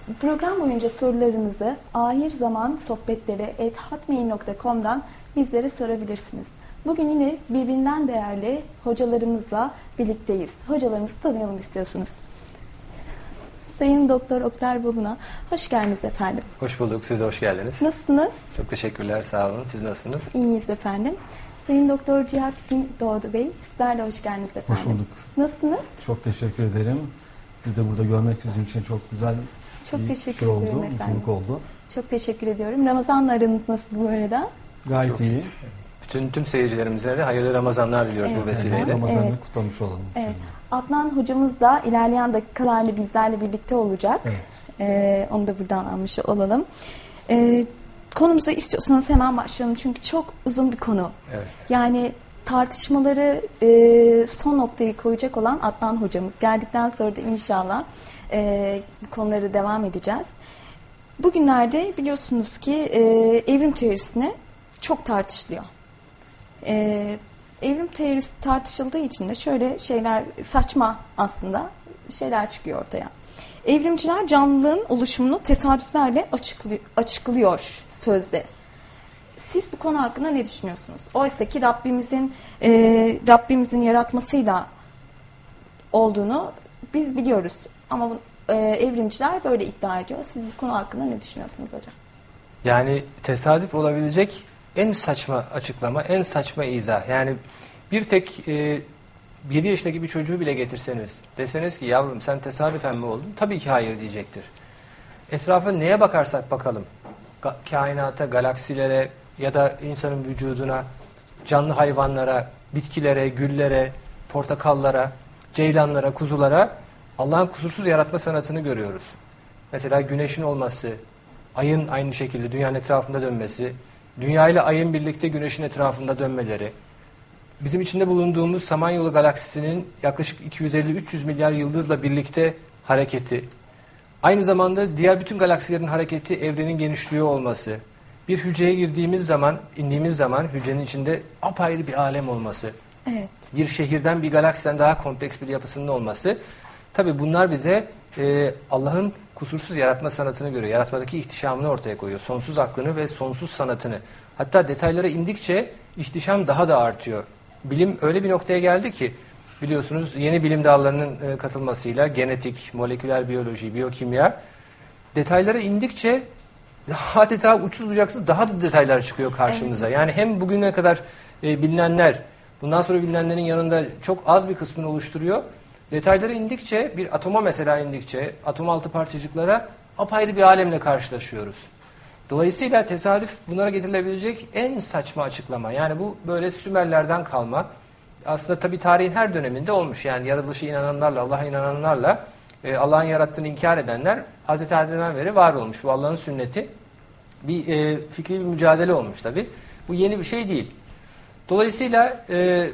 Program boyunca sorularınızı ahirzamansohbetleri@hotmail.com'dan bizlere sorabilirsiniz. Bugün yine birbirinden değerli hocalarımızla birlikteyiz. Hocalarımızı tanıyalım istiyorsunuz. Sayın Doktor Oktay Babuna, hoş geldiniz efendim. Hoş bulduk, siz de hoş geldiniz. Nasılsınız? Çok teşekkürler, sağ olun. Siz nasılsınız? İyiyiz efendim. Sayın Doktor Cihat Gündoğdu Bey, sizler de hoş geldiniz efendim. Hoş bulduk. Nasılsınız? Çok teşekkür ederim. Biz de burada görmek bizim için çok güzel bir şey oldu, mutluluk oldu. Çok teşekkür ediyorum. Ramazan'la aranız nasıl bu arada? Gayet iyi. Tüm seyircilerimize de hayırlı Ramazanlar diliyoruz bu vesileyle. Ramazan'ı kutlamış olalım. Evet. Adnan hocamız da ilerleyen dakikalarda bizlerle birlikte olacak. Evet. Onu da buradan almış olalım. Konumuza istiyorsanız hemen başlayalım. Çünkü çok uzun bir konu. Evet. Yani tartışmaları son noktayı koyacak olan Adnan hocamız. Geldikten sonra da inşallah bu konuları devam edeceğiz. Bugünlerde biliyorsunuz ki evrim teorisini çok tartışılıyor. Evrim teorisi tartışıldığı için de şöyle şeyler, saçma aslında şeyler çıkıyor ortaya. Evrimciler canlılığın oluşumunu tesadüflerle açıklıyor sözde. Siz bu konu hakkında ne düşünüyorsunuz? Oysa ki Rabbimizin yaratmasıyla olduğunu biz biliyoruz. Ama evrimciler böyle iddia ediyor. Siz bu konu hakkında ne düşünüyorsunuz hocam? Yani tesadüf olabilecek en saçma açıklama, en saçma izah. Yani bir tek 7 yaşındaki bir çocuğu bile getirseniz, deseniz ki yavrum sen tesadüfen mi oldun? Tabii ki hayır diyecektir. Etrafa neye bakarsak bakalım, kainata, galaksilere ya da insanın vücuduna, canlı hayvanlara, bitkilere, güllere, portakallara, ceylanlara, kuzulara Allah'ın kusursuz yaratma sanatını görüyoruz. Mesela güneşin olması, ayın aynı şekilde dünyanın etrafında dönmesi, dünya ile ayın birlikte güneşin etrafında dönmeleri, bizim içinde bulunduğumuz Samanyolu galaksisinin yaklaşık 250-300 milyar yıldızla birlikte hareketi, aynı zamanda diğer bütün galaksilerin hareketi, evrenin genişliği olması, bir hücreye girdiğimiz zaman, indiğimiz zaman hücrenin içinde apayrı bir alem olması, evet, bir şehirden, bir galaksiden daha kompleks bir yapısının olması, tabii bunlar bize Allah'ın kusursuz yaratma sanatını görüyor. Yaratmadaki ihtişamını ortaya koyuyor. Sonsuz aklını ve sonsuz sanatını. Hatta detaylara indikçe ihtişam daha da artıyor. Bilim öyle bir noktaya geldi ki biliyorsunuz yeni bilim dallarının katılmasıyla genetik, moleküler biyoloji, biyokimya detaylara indikçe adeta uçsuz bucaksız daha da detaylar çıkıyor karşımıza. Evet. Yani hem bugüne kadar bilinenler, bundan sonra bilinenlerin yanında çok az bir kısmını oluşturuyor. Detaylara indikçe, bir atoma mesela indikçe, atom altı parçacıklara apayrı bir alemle karşılaşıyoruz. Dolayısıyla tesadüf bunlara getirilebilecek en saçma açıklama. Yani bu böyle Sümerlerden kalma. Aslında tabii tarihin her döneminde olmuş. Yani yaratılışa inananlarla, Allah'a inananlarla Allah'ın yarattığını inkar edenler Hz. Adem'den beri var olmuş. Bu Allah'ın sünneti. Bir fikri bir mücadele olmuş tabii. Bu yeni bir şey değil. Dolayısıyla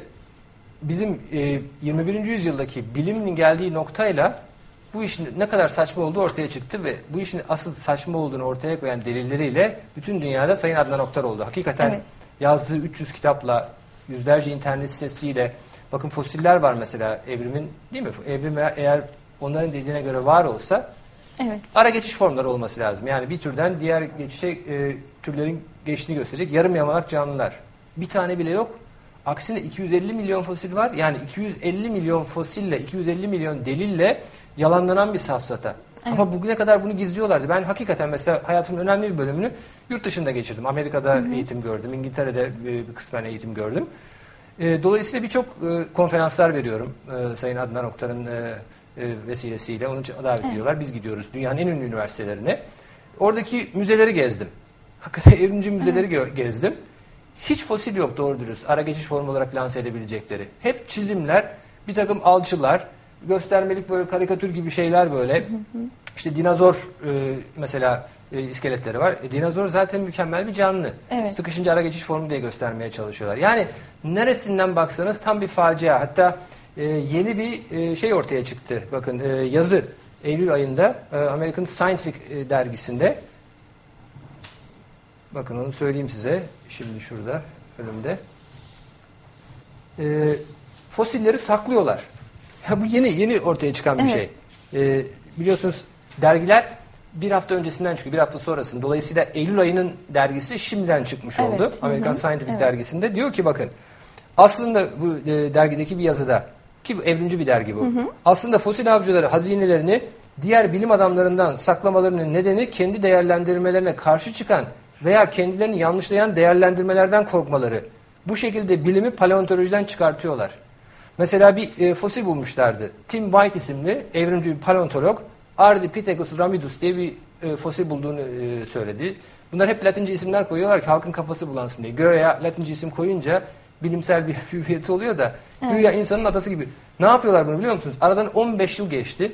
bizim 21. yüzyıldaki bilimin geldiği noktayla bu işin ne kadar saçma olduğu ortaya çıktı ve bu işin asıl saçma olduğunu ortaya koyan delilleriyle bütün dünyada Sayın Adnan Oktar oldu. Hakikaten evet, yazdığı 300 kitapla, yüzlerce internet sitesiyle, bakın fosiller var mesela evrimin, değil mi? Evrim eğer onların dediğine göre var olsa evet, ara geçiş formları olması lazım. Yani bir türden diğer geçişe türlerin geçtiğini gösterecek yarım yamalak canlılar. Bir tane bile yok. Aksine 250 milyon fosil var. Yani 250 milyon fosille, 250 milyon delille yalanlanan bir safsata. Evet. Ama bugüne kadar bunu gizliyorlardı. Ben hakikaten mesela hayatımın önemli bir bölümünü yurt dışında geçirdim. Amerika'da eğitim gördüm. İngiltere'de bir kısmen eğitim gördüm. Dolayısıyla birçok konferanslar veriyorum. Sayın Adnan Oktar'ın vesilesiyle. Onun için davet ediyorlar. Biz gidiyoruz dünyanın en ünlü üniversitelerine. Oradaki müzeleri gezdim. Hakikaten evrimci müzeleri gezdim. Hiç fosil yok doğru dürüst. Ara geçiş formu olarak lanse edebilecekleri. Hep çizimler, bir takım alçılar, göstermelik böyle karikatür gibi şeyler böyle. İşte dinozor mesela iskeletleri var. Dinozor zaten mükemmel bir canlı. Evet. Sıkışınca ara geçiş formu diye göstermeye çalışıyorlar. Yani neresinden baksanız tam bir facia. Hatta yeni bir şey ortaya çıktı. Bakın yazı Eylül ayında American Scientific dergisinde. Bakın onu söyleyeyim size. Şimdi şurada önümde. Fosilleri saklıyorlar. Ya bu yeni ortaya çıkan bir şey. Biliyorsunuz dergiler bir hafta öncesinden çıkıyor, bir hafta sonrasında. Dolayısıyla Eylül ayının dergisi şimdiden çıkmış oldu. Evet. American Scientific dergisinde. Diyor ki bakın, aslında bu dergideki bir yazıda, ki evrimci bir dergi bu. Aslında fosil avcıları hazinelerini diğer bilim adamlarından saklamalarının nedeni kendi değerlendirmelerine karşı çıkan veya kendilerini yanlışlayan değerlendirmelerden korkmaları. Bu şekilde bilimi paleontolojiden çıkartıyorlar. Mesela bir fosil bulmuşlardı. Tim White isimli evrimci bir paleontolog Ardipithecus ramidus diye bir fosil bulduğunu söyledi. Bunlar hep Latince isimler koyuyorlar ki halkın kafası bulansın diye. Göya Latince isim koyunca bilimsel bir hüviyeti oluyor da güya insanın atası gibi. Ne yapıyorlar bunu biliyor musunuz? Aradan 15 yıl geçti.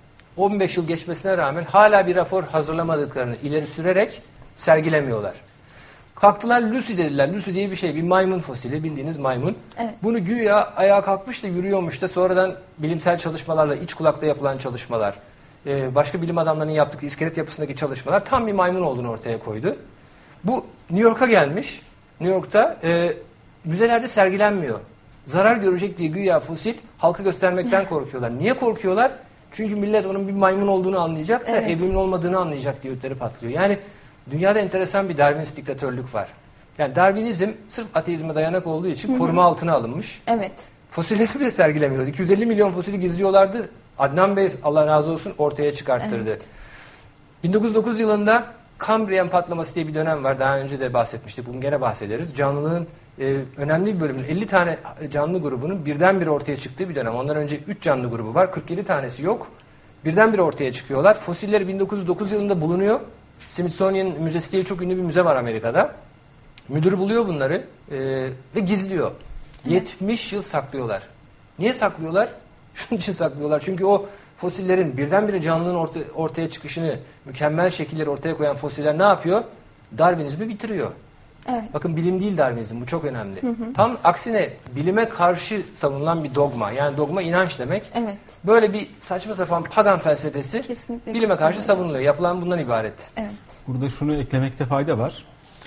15 yıl geçmesine rağmen hala bir rapor hazırlamadıklarını ileri sürerek sergilemiyorlar. Kalktılar Lucy dediler. Lucy diye bir şey, bir maymun fosili, bildiğiniz maymun. Evet. Bunu güya ayağa kalkmış da yürüyormuş da sonradan bilimsel çalışmalarla, iç kulakta yapılan çalışmalar, başka bilim adamlarının yaptığı iskelet yapısındaki çalışmalar tam bir maymun olduğunu ortaya koydu. Bu New York'a gelmiş. New York'ta müzelerde sergilenmiyor. Zarar görecek diye güya fosil halka göstermekten korkuyorlar. Niye korkuyorlar? Çünkü millet onun bir maymun olduğunu anlayacak da evrimin olmadığını anlayacak diye ötleri patlıyor. Yani dünyada enteresan bir Darwinist diktatörlük var. Yani Darwinizm sırf ateizme dayanak olduğu için koruma altına alınmış. Evet. Fosilleri bile sergilemiyordu. 250 milyon fosili gizliyorlardı. Adnan Bey, Allah razı olsun, ortaya çıkarttırdı. Evet. 1909 yılında Kambriyen patlaması diye bir dönem var. Daha önce de bahsetmiştik. Bugün gene bahsederiz. Canlılığın önemli bir bölümünün, 50 tane canlı grubunun birdenbire ortaya çıktığı bir dönem. Ondan önce 3 canlı grubu var. 47 tanesi yok. Birdenbire ortaya çıkıyorlar. Fosilleri 1909 yılında bulunuyor. Smithsonian Müzesi diye çok ünlü bir müze var Amerika'da. Müdür buluyor bunları ve gizliyor. Evet. 70 yıl saklıyorlar. Niye saklıyorlar? Şunun için saklıyorlar. Çünkü o fosillerin birdenbire canlılığın ortaya çıkışını, mükemmel şekilleri ortaya koyan fosiller ne yapıyor? Darwinizmi bitiriyor. Evet. Bakın, bilim değil Darwinizm, bu çok önemli. Tam aksine bilime karşı savunulan bir dogma. Yani dogma inanç demek. Evet. Böyle bir saçma sapan pagan felsefesi kesinlikle bilime karşı savunuluyor. Yapılan bundan ibaret. Evet. Burada şunu eklemekte fayda var.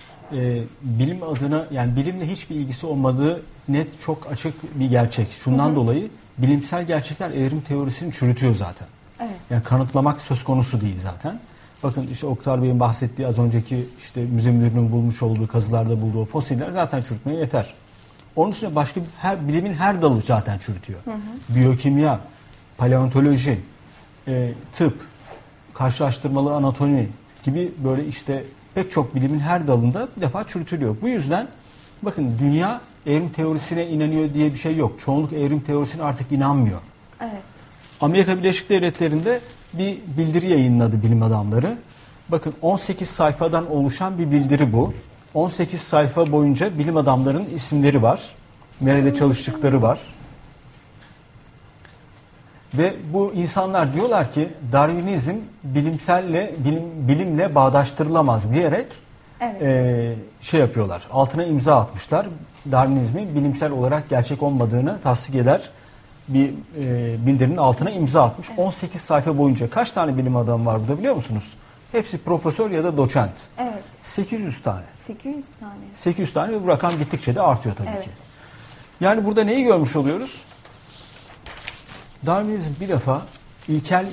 Bilim adına, yani bilimle hiçbir ilgisi olmadığı net, çok açık bir gerçek. Şundan dolayı bilimsel gerçekler evrim teorisini çürütüyor zaten. Evet. Yani kanıtlamak söz konusu değil zaten. Bakın işte Oktar Bey'in bahsettiği az önceki işte müze müdürünün bulmuş olduğu, kazılarda bulduğu o fosiller zaten çürütmeye yeter. Onun dışında başka bilimin her dalı zaten çürütüyor. Biyokimya, paleontoloji, tıp, karşılaştırmalı anatomi gibi böyle işte pek çok bilimin her dalında bir defa çürütülüyor. Bu yüzden bakın, dünya evrim teorisine inanıyor diye bir şey yok. Çoğunluk evrim teorisine artık inanmıyor. Evet. Amerika Birleşik Devletleri'nde bir bildiri yayınladı bilim adamları. Bakın, 18 sayfadan oluşan bir bildiri bu. 18 sayfa boyunca bilim adamlarının isimleri var. Nerede çalıştıkları var. Ve bu insanlar diyorlar ki Darwinizm bilimle bağdaştırılamaz diyerek şey yapıyorlar. Altına imza atmışlar. Darwinizmin bilimsel olarak gerçek olmadığını tasdik eder bir bildirinin altına imza atmış. Evet. 18 sayfa boyunca kaç tane bilim adamı var burada biliyor musunuz? Hepsi profesör ya da doçent. Evet. 800 tane. 800 tane. 800 tane ve bu rakam gittikçe de artıyor tabii evet. ki. Yani burada neyi görmüş oluyoruz? Darwinizm bir defa ilkel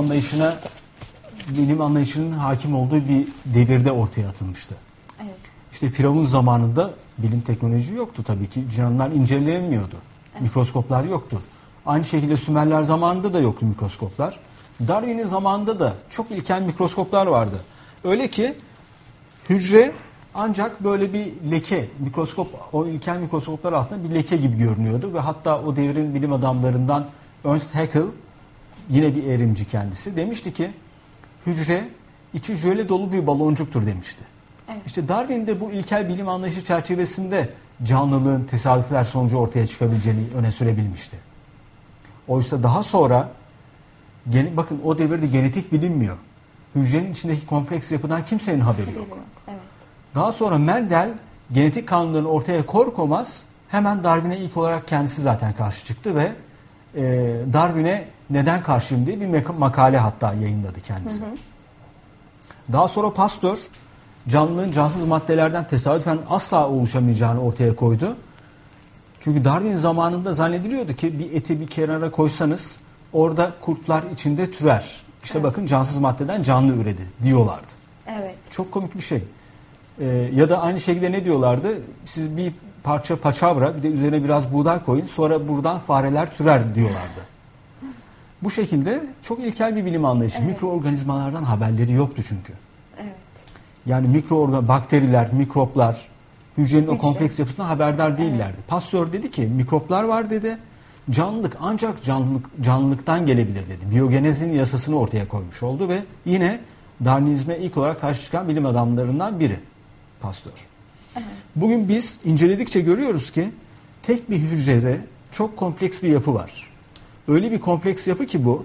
bilim anlayışının hakim olduğu bir devirde ortaya atılmıştı. Evet. İşte Firavun zamanında bilim teknoloji yoktu tabii ki. Canlılar incelenemiyordu. Evet. Mikroskoplar yoktu. Aynı şekilde Sümerler zamanında da yoktu mikroskoplar. Darwin'in zamanında da çok ilkel mikroskoplar vardı. Öyle ki hücre ancak böyle bir leke, o ilkel mikroskoplar altında bir leke gibi görünüyordu ve hatta o devrin bilim adamlarından Ernst Haeckel, yine bir evrimci kendisi, demişti ki hücre içi jöle dolu bir baloncuktur demişti. Evet. İşte Darwin de bu ilkel bilim anlayışı çerçevesinde canlılığın tesadüfler sonucu ortaya çıkabileceğini öne sürebilmişti. Oysa daha sonra bakın, o devirde genetik bilinmiyor. Hücrenin içindeki kompleks yapıdan kimsenin haberi yok. Evet. Daha sonra Mendel genetik kanunlarını ortaya koymaz hemen Darwin'e ilk olarak kendisi zaten karşı çıktı ve Darwin'e neden karşıyım diye bir makale hatta yayınladı kendisi. Hı hı. Daha sonra Pasteur canlılığın cansız maddelerden tesadüfen asla oluşamayacağını ortaya koydu. Çünkü Darwin zamanında zannediliyordu ki bir eti bir kenara koysanız orada kurtlar içinde türer. İşte bakın cansız maddeden canlı üredi diyorlardı. Evet. Çok komik bir şey. Ya da aynı şekilde ne diyorlardı? Siz bir parça paçavra, bir de üzerine biraz buğday koyun, sonra buradan fareler türer diyorlardı. Bu şekilde çok ilkel bir bilim anlayışı. Evet. Mikroorganizmalardan haberleri yoktu çünkü. Evet. Yani bakteriler, mikroplar, hücrenin o Hücre. kompleks yapısından haberdar değillerdi. Pasteur dedi ki mikroplar var dedi. Canlılık ancak canlılıktan gelebilir dedi. Biyogenezin yasasını ortaya koymuş oldu ve yine Darwinizme ilk olarak karşı çıkan bilim adamlarından biri Pasteur. Evet. Bugün biz inceledikçe görüyoruz ki tek bir hücrede çok kompleks bir yapı var. Öyle bir kompleks yapı ki bu,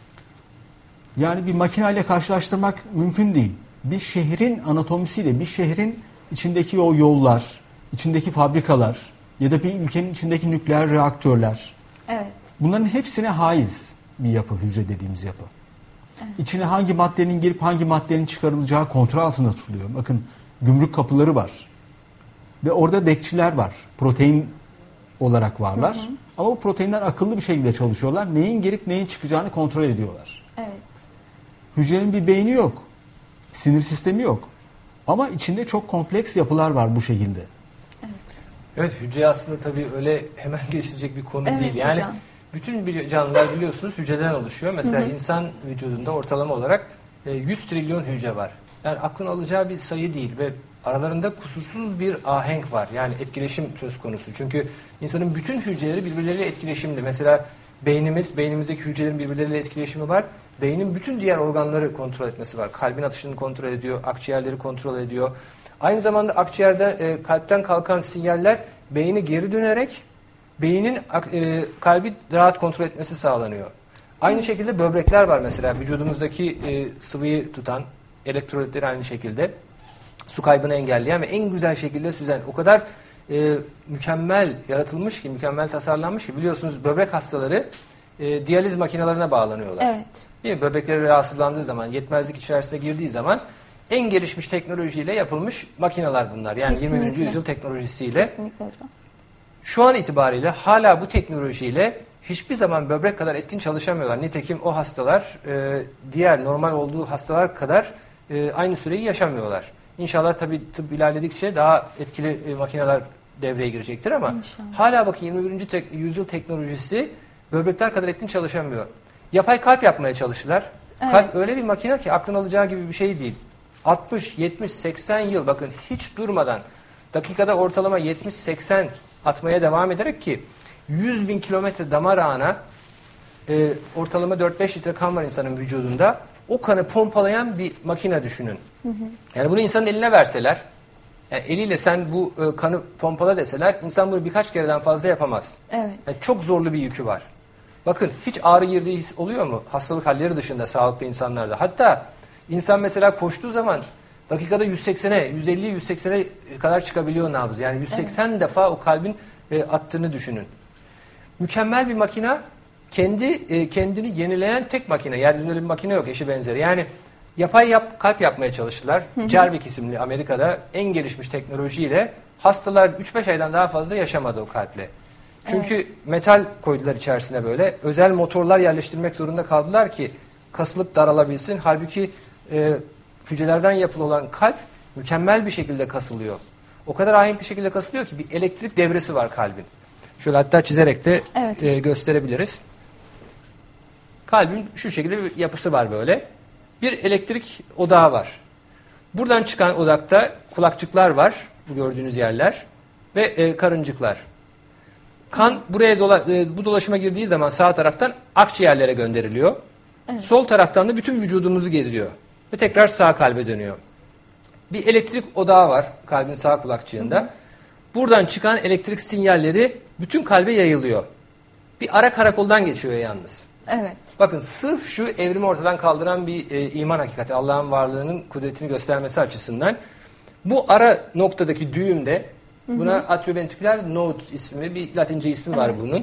yani bir makineyle karşılaştırmak mümkün değil. Bir şehrin anatomisiyle, bir şehrin içindeki o yollar, içindeki fabrikalar ya da bir ülkenin içindeki nükleer reaktörler, Evet. bunların hepsine haiz bir yapı, hücre dediğimiz yapı. Evet. İçine hangi maddenin girip hangi maddenin çıkarılacağı kontrol altında tutuluyor. Bakın gümrük kapıları var. Ve orada bekçiler var. Protein olarak varlar. Hı hı. Ama bu proteinler akıllı bir şekilde çalışıyorlar. Neyin girip neyin çıkacağını kontrol ediyorlar. Evet. Hücrenin bir beyni yok. Sinir sistemi yok. Ama içinde çok kompleks yapılar var bu şekilde. Evet, hücre aslında tabii öyle hemen geçilecek bir konu Evet, değil. Yani hocam. bütün canlılar biliyorsunuz hücreden oluşuyor. Mesela insan vücudunda ortalama olarak 100 trilyon hücre var. Yani aklın alacağı bir sayı değil ve aralarında kusursuz bir ahenk var. Yani etkileşim söz konusu. Çünkü insanın bütün hücreleri birbirleriyle etkileşimli. Mesela beynimizdeki hücrelerin birbirleriyle etkileşimi var. Beynin bütün diğer organları kontrol etmesi var. Kalbin atışını kontrol ediyor, akciğerleri kontrol ediyor. Aynı zamanda akciğerden, kalpten kalkan sinyaller beyni geri dönerek beynin kalbi rahat kontrol etmesi sağlanıyor. Aynı şekilde böbrekler var mesela vücudumuzdaki sıvıyı tutan, elektrolitleri aynı şekilde su kaybını engelleyen ve en güzel şekilde süzen. O kadar mükemmel yaratılmış ki, mükemmel tasarlanmış ki biliyorsunuz böbrek hastaları diyaliz makinelerine bağlanıyorlar. Evet. Değil mi? Böbrekleri rahatsızlandığı zaman, yetmezlik içerisine girdiği zaman en gelişmiş teknolojiyle yapılmış makineler bunlar. Yani Kesinlikle. 20. yüzyıl teknolojisiyle. Kesinlikle hocam. Şu an itibariyle hala bu teknolojiyle hiçbir zaman böbrek kadar etkin çalışamıyorlar. Nitekim o hastalar diğer normal olduğu hastalar kadar aynı süreyi yaşamıyorlar. İnşallah tabii tıp ilerledikçe daha etkili makineler devreye girecektir ama İnşallah. hala bakın 21. yüzyıl teknolojisi böbrekler kadar etkin çalışamıyor. Yapay kalp yapmaya çalıştılar. Evet. Kalp öyle bir makine ki aklın alacağı gibi bir şey değil. 60, 70, 80 yıl bakın hiç durmadan dakikada ortalama 70-80 atmaya devam ederek ki 100 bin kilometre damar ağına ortalama 4-5 litre kan var insanın vücudunda. O kanı pompalayan bir makine düşünün. Hı hı. Yani bunu insanın eline verseler, yani eliyle sen bu kanı pompala deseler insan bunu birkaç kereden fazla yapamaz. Evet. Yani çok zorlu bir yükü var. Bakın hiç ağrı girdiği his oluyor mu? Hastalık halleri dışında sağlıklı insanlarda. Hatta insan mesela koştuğu zaman dakikada 180'e, 150'ye, 180'e kadar çıkabiliyor nabız. Yani 180 defa o kalbin attığını düşünün. Mükemmel bir makine, kendini yenileyen tek makine. Yeryüzünde bir makine yok, eşi benzeri. Yani yapay kalp yapmaya çalıştılar. Jarvik isimli Amerika'da en gelişmiş teknolojiyle hastalar 3-5 aydan daha fazla yaşamadı o kalple. Çünkü metal koydular içerisine böyle. Özel motorlar yerleştirmek zorunda kaldılar ki kasılıp daralabilsin. Halbuki hücrelerden yapılı olan kalp mükemmel bir şekilde kasılıyor. O kadar ahenkli şekilde kasılıyor ki bir elektrik devresi var kalbin. Şöyle hatta çizerek de gösterebiliriz. Kalbin şu şekilde bir yapısı var böyle. Bir elektrik odağı var. Buradan çıkan odakta kulakçıklar var. Bu gördüğünüz yerler. Ve karıncıklar. Kan buraya bu dolaşıma girdiği zaman sağ taraftan akciğerlere gönderiliyor. Evet. Sol taraftan da bütün vücudumuzu geziyor. Ve tekrar sağ kalbe dönüyor. Bir elektrik odağı var kalbin sağ kulakçığında. Buradan çıkan elektrik sinyalleri bütün kalbe yayılıyor. Bir ara karakoldan geçiyor yalnız. Evet. Bakın sırf şu evrimi ortadan kaldıran bir iman hakikati, Allah'ın varlığının kudretini göstermesi açısından bu ara noktadaki düğümde buna atrioventriküler node ismi, bir Latince ismi var bunun.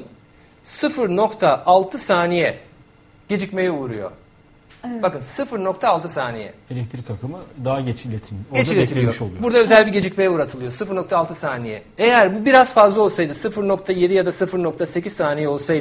0.6 saniye gecikmeye uğruyor. Evet. Bakın 0.6 saniye. Elektrik akımı daha geç iletiliyor. Geç iletiliyor. Burada özel bir gecikmeye uğratılıyor. 0.6 saniye. Eğer bu biraz fazla olsaydı 0.7 ya da 0.8 saniye olsaydı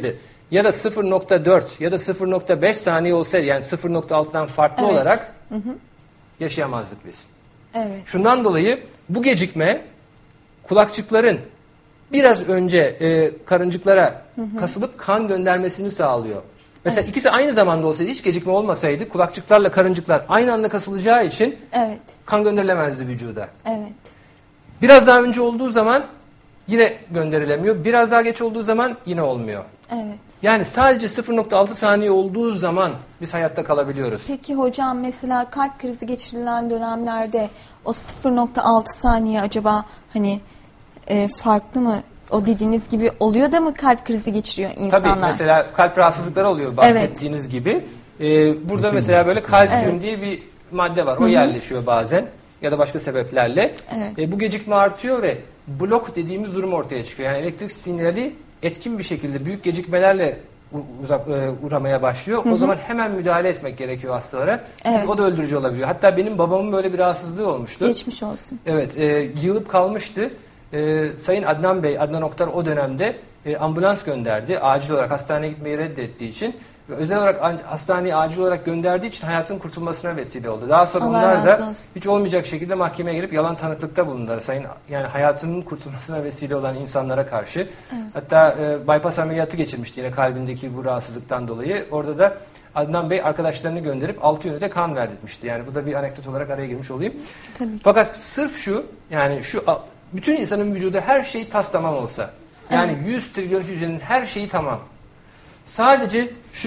ya da 0.4 ya da 0.5 saniye olsaydı, yani 0.6'dan farklı Evet. olarak yaşayamazdık biz. Evet. Şundan dolayı bu gecikme kulakçıkların biraz önce karıncıklara kasılıp kan göndermesini sağlıyor. Mesela Evet. ikisi aynı zamanda olsaydı, hiç gecikme olmasaydı, kulakçıklarla karıncıklar aynı anda kasılacağı için Evet. kan gönderilemezdi vücuda. Evet. Biraz daha önce olduğu zaman yine gönderilemiyor. Biraz daha geç olduğu zaman yine olmuyor. Evet. Yani sadece 0.6 saniye olduğu zaman biz hayatta kalabiliyoruz. Peki hocam, mesela kalp krizi geçirilen dönemlerde o 0.6 saniye acaba hani farklı mı? O dediğiniz gibi oluyor da mı kalp krizi geçiriyor insanlar? Tabii, mesela kalp rahatsızlıkları oluyor bahsettiğiniz gibi. Burada mesela böyle kalsiyum diye bir madde var. O yerleşiyor bazen ya da başka sebeplerle. Evet. Bu gecikme artıyor ve blok dediğimiz durum ortaya çıkıyor. Yani elektrik sinyali etkin bir şekilde büyük gecikmelerle uğramaya başlıyor. O zaman hemen müdahale etmek gerekiyor hastalara. Çünkü Evet. o da öldürücü olabiliyor. Hatta benim babamın böyle bir rahatsızlığı olmuştu. Geçmiş olsun. Evet, yığılıp kalmıştı. Sayın Adnan Bey, Adnan Oktar o dönemde ambulans gönderdi. Acil olarak hastaneye gitmeyi reddettiği için ve özel olarak hastaneye acil olarak gönderdiği için hayatın kurtulmasına vesile oldu. Daha sonra Allah onlar razı da olsun. hiç olmayacak şekilde mahkemeye gelip yalan tanıklıkta bulundular. Yani hayatının kurtulmasına vesile olan insanlara karşı. Evet. Hatta bypass ameliyatı geçirmişti yine kalbindeki bu rahatsızlıktan dolayı. Orada da Adnan Bey arkadaşlarını gönderip 6 ünite kan verdirtmişti. Yani bu da bir anekdot olarak araya girmiş olayım. Tabii ki. Fakat sırf şu, yani bütün insanın vücudu her şey tas tamam olsa, yani 100 trilyon hücrenin her şeyi tamam. Sadece şu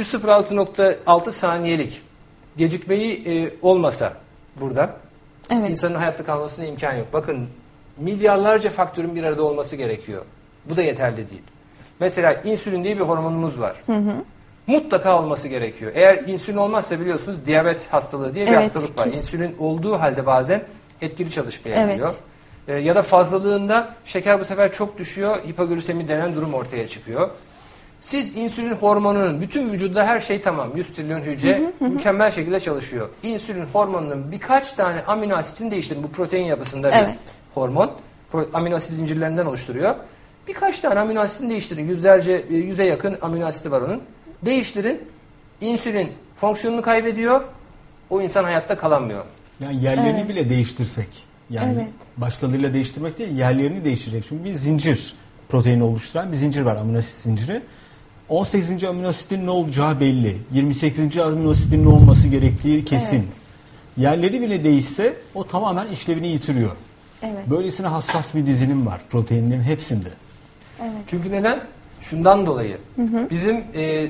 0.6 saniyelik gecikmeyi olmasa burada Evet. insanın hayatta kalmasına imkan yok. Bakın, milyarlarca faktörün bir arada olması gerekiyor. Bu da yeterli değil. Mesela insülin diye bir hormonumuz var. Mutlaka olması gerekiyor. Eğer insülin olmazsa biliyorsunuz diyabet hastalığı diye bir Evet, hastalık var. kesin. İnsülin olduğu halde bazen etkili çalışmayabiliyor. Evet. Ya da fazlalığında şeker bu sefer çok düşüyor. Hipoglisemi denen durum ortaya çıkıyor. Siz insülin hormonunun bütün vücudda her şey tamam. 100 trilyon hücre mükemmel şekilde çalışıyor. İnsülin hormonunun birkaç tane amino asitini değiştirin. Bu protein yapısında bir Evet. hormon. Amino asit zincirlerinden oluşturuyor. Birkaç tane amino asitini değiştirin. Yüze yakın amino asiti var onun. Değiştirin. İnsülin fonksiyonunu kaybediyor. O insan hayatta kalamıyor. Yani yerlerini bile değiştirsek, yani Evet. başkalarıyla değiştirmek değil, yerlerini değiştirecek. Çünkü bir zincir, proteini oluşturan bir zincir var, amino asit zinciri. 18. amino asitin ne olacağı belli. 28. amino asitin ne olması gerektiği kesin. Evet. Yerleri bile değişse o tamamen işlevini yitiriyor. Evet. Böylesine hassas bir dizilim var proteinlerin hepsinde. Evet. Çünkü neden? Şundan dolayı. Bizim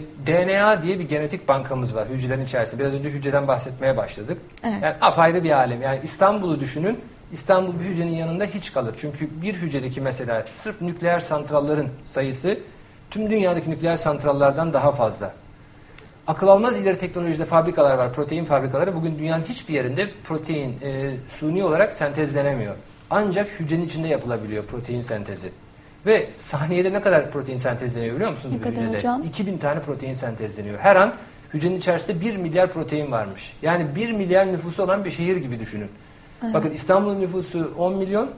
DNA diye bir genetik bankamız var hücrelerin içerisinde. Biraz önce hücreden bahsetmeye başladık. Evet. Yani apayrı bir alem. Yani İstanbul'u düşünün. İstanbul bir hücrenin yanında hiç kalır. Çünkü bir hücredeki mesela sırf nükleer santrallerin sayısı tüm dünyadaki nükleer santrallardan daha fazla. Akıl almaz ileri teknolojide fabrikalar var, protein fabrikaları. Bugün dünyanın hiçbir yerinde protein suni olarak sentezlenemiyor. Ancak hücrenin içinde yapılabiliyor protein sentezi. Ve saniyede ne kadar protein sentezleniyor biliyor musunuz? Ne bir kadar hücrede? hocam? 2000 tane protein sentezleniyor. Her an hücrenin içerisinde 1 milyar protein varmış. Yani 1 milyar nüfusu olan bir şehir gibi düşünün. Evet. Bakın, İstanbul'un nüfusu 10 milyon,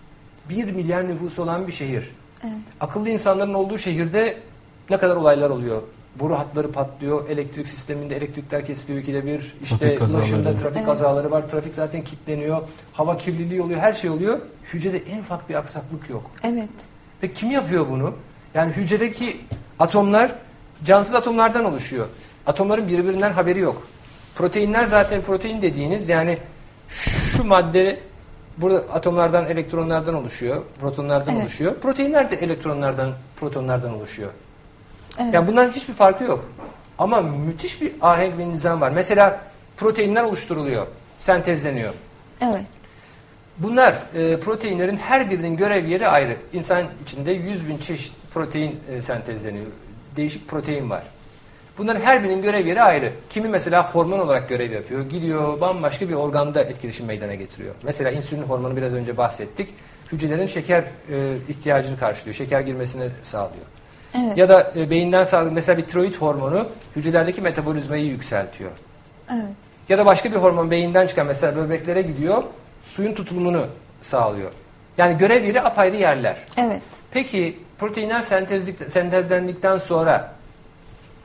1 milyar nüfusu olan bir şehir. Evet. Akıllı insanların olduğu şehirde ne kadar olaylar oluyor? Boru hatları patlıyor, elektrik sisteminde elektrikler kesiliyor ikide bir, işte Trafik kazaları. ulaşımda trafik Evet. kazaları var, trafik zaten kilitleniyor, hava kirliliği oluyor, her şey oluyor. Hücrede en ufak bir aksaklık yok. Evet. Ve kim yapıyor bunu? Yani hücredeki atomlar cansız atomlardan oluşuyor. Atomların birbirinden haberi yok. Proteinler zaten protein dediğiniz, yani şu madde burada atomlardan, elektronlardan oluşuyor, protonlardan Evet. oluşuyor. Proteinler de elektronlardan, protonlardan oluşuyor. Evet. Yani bunların hiçbir farkı yok. Ama müthiş bir ahenk ve nizam var. Mesela proteinler oluşturuluyor, sentezleniyor. Evet. Bunlar proteinlerin her birinin görev yeri ayrı. İnsan içinde 100.000 çeşit protein sentezleniyor. Değişik protein var. Bunların her birinin görev yeri ayrı. Kimi mesela hormon olarak görev yapıyor. Gidiyor bambaşka bir organda etkileşim meydana getiriyor. Mesela insülin hormonu biraz önce bahsettik. Hücrelerin şeker ihtiyacını karşılıyor. Şeker girmesini sağlıyor. Evet. Ya da beyinden sağlanan mesela bir tiroid hormonu hücrelerdeki metabolizmayı yükseltiyor. Evet. Ya da başka bir hormon beyinden çıkan mesela böbreklere gidiyor, suyun tutulumunu sağlıyor. Yani görev yeri apayrı yerler. Evet. Peki proteinler sentezlendikten sonra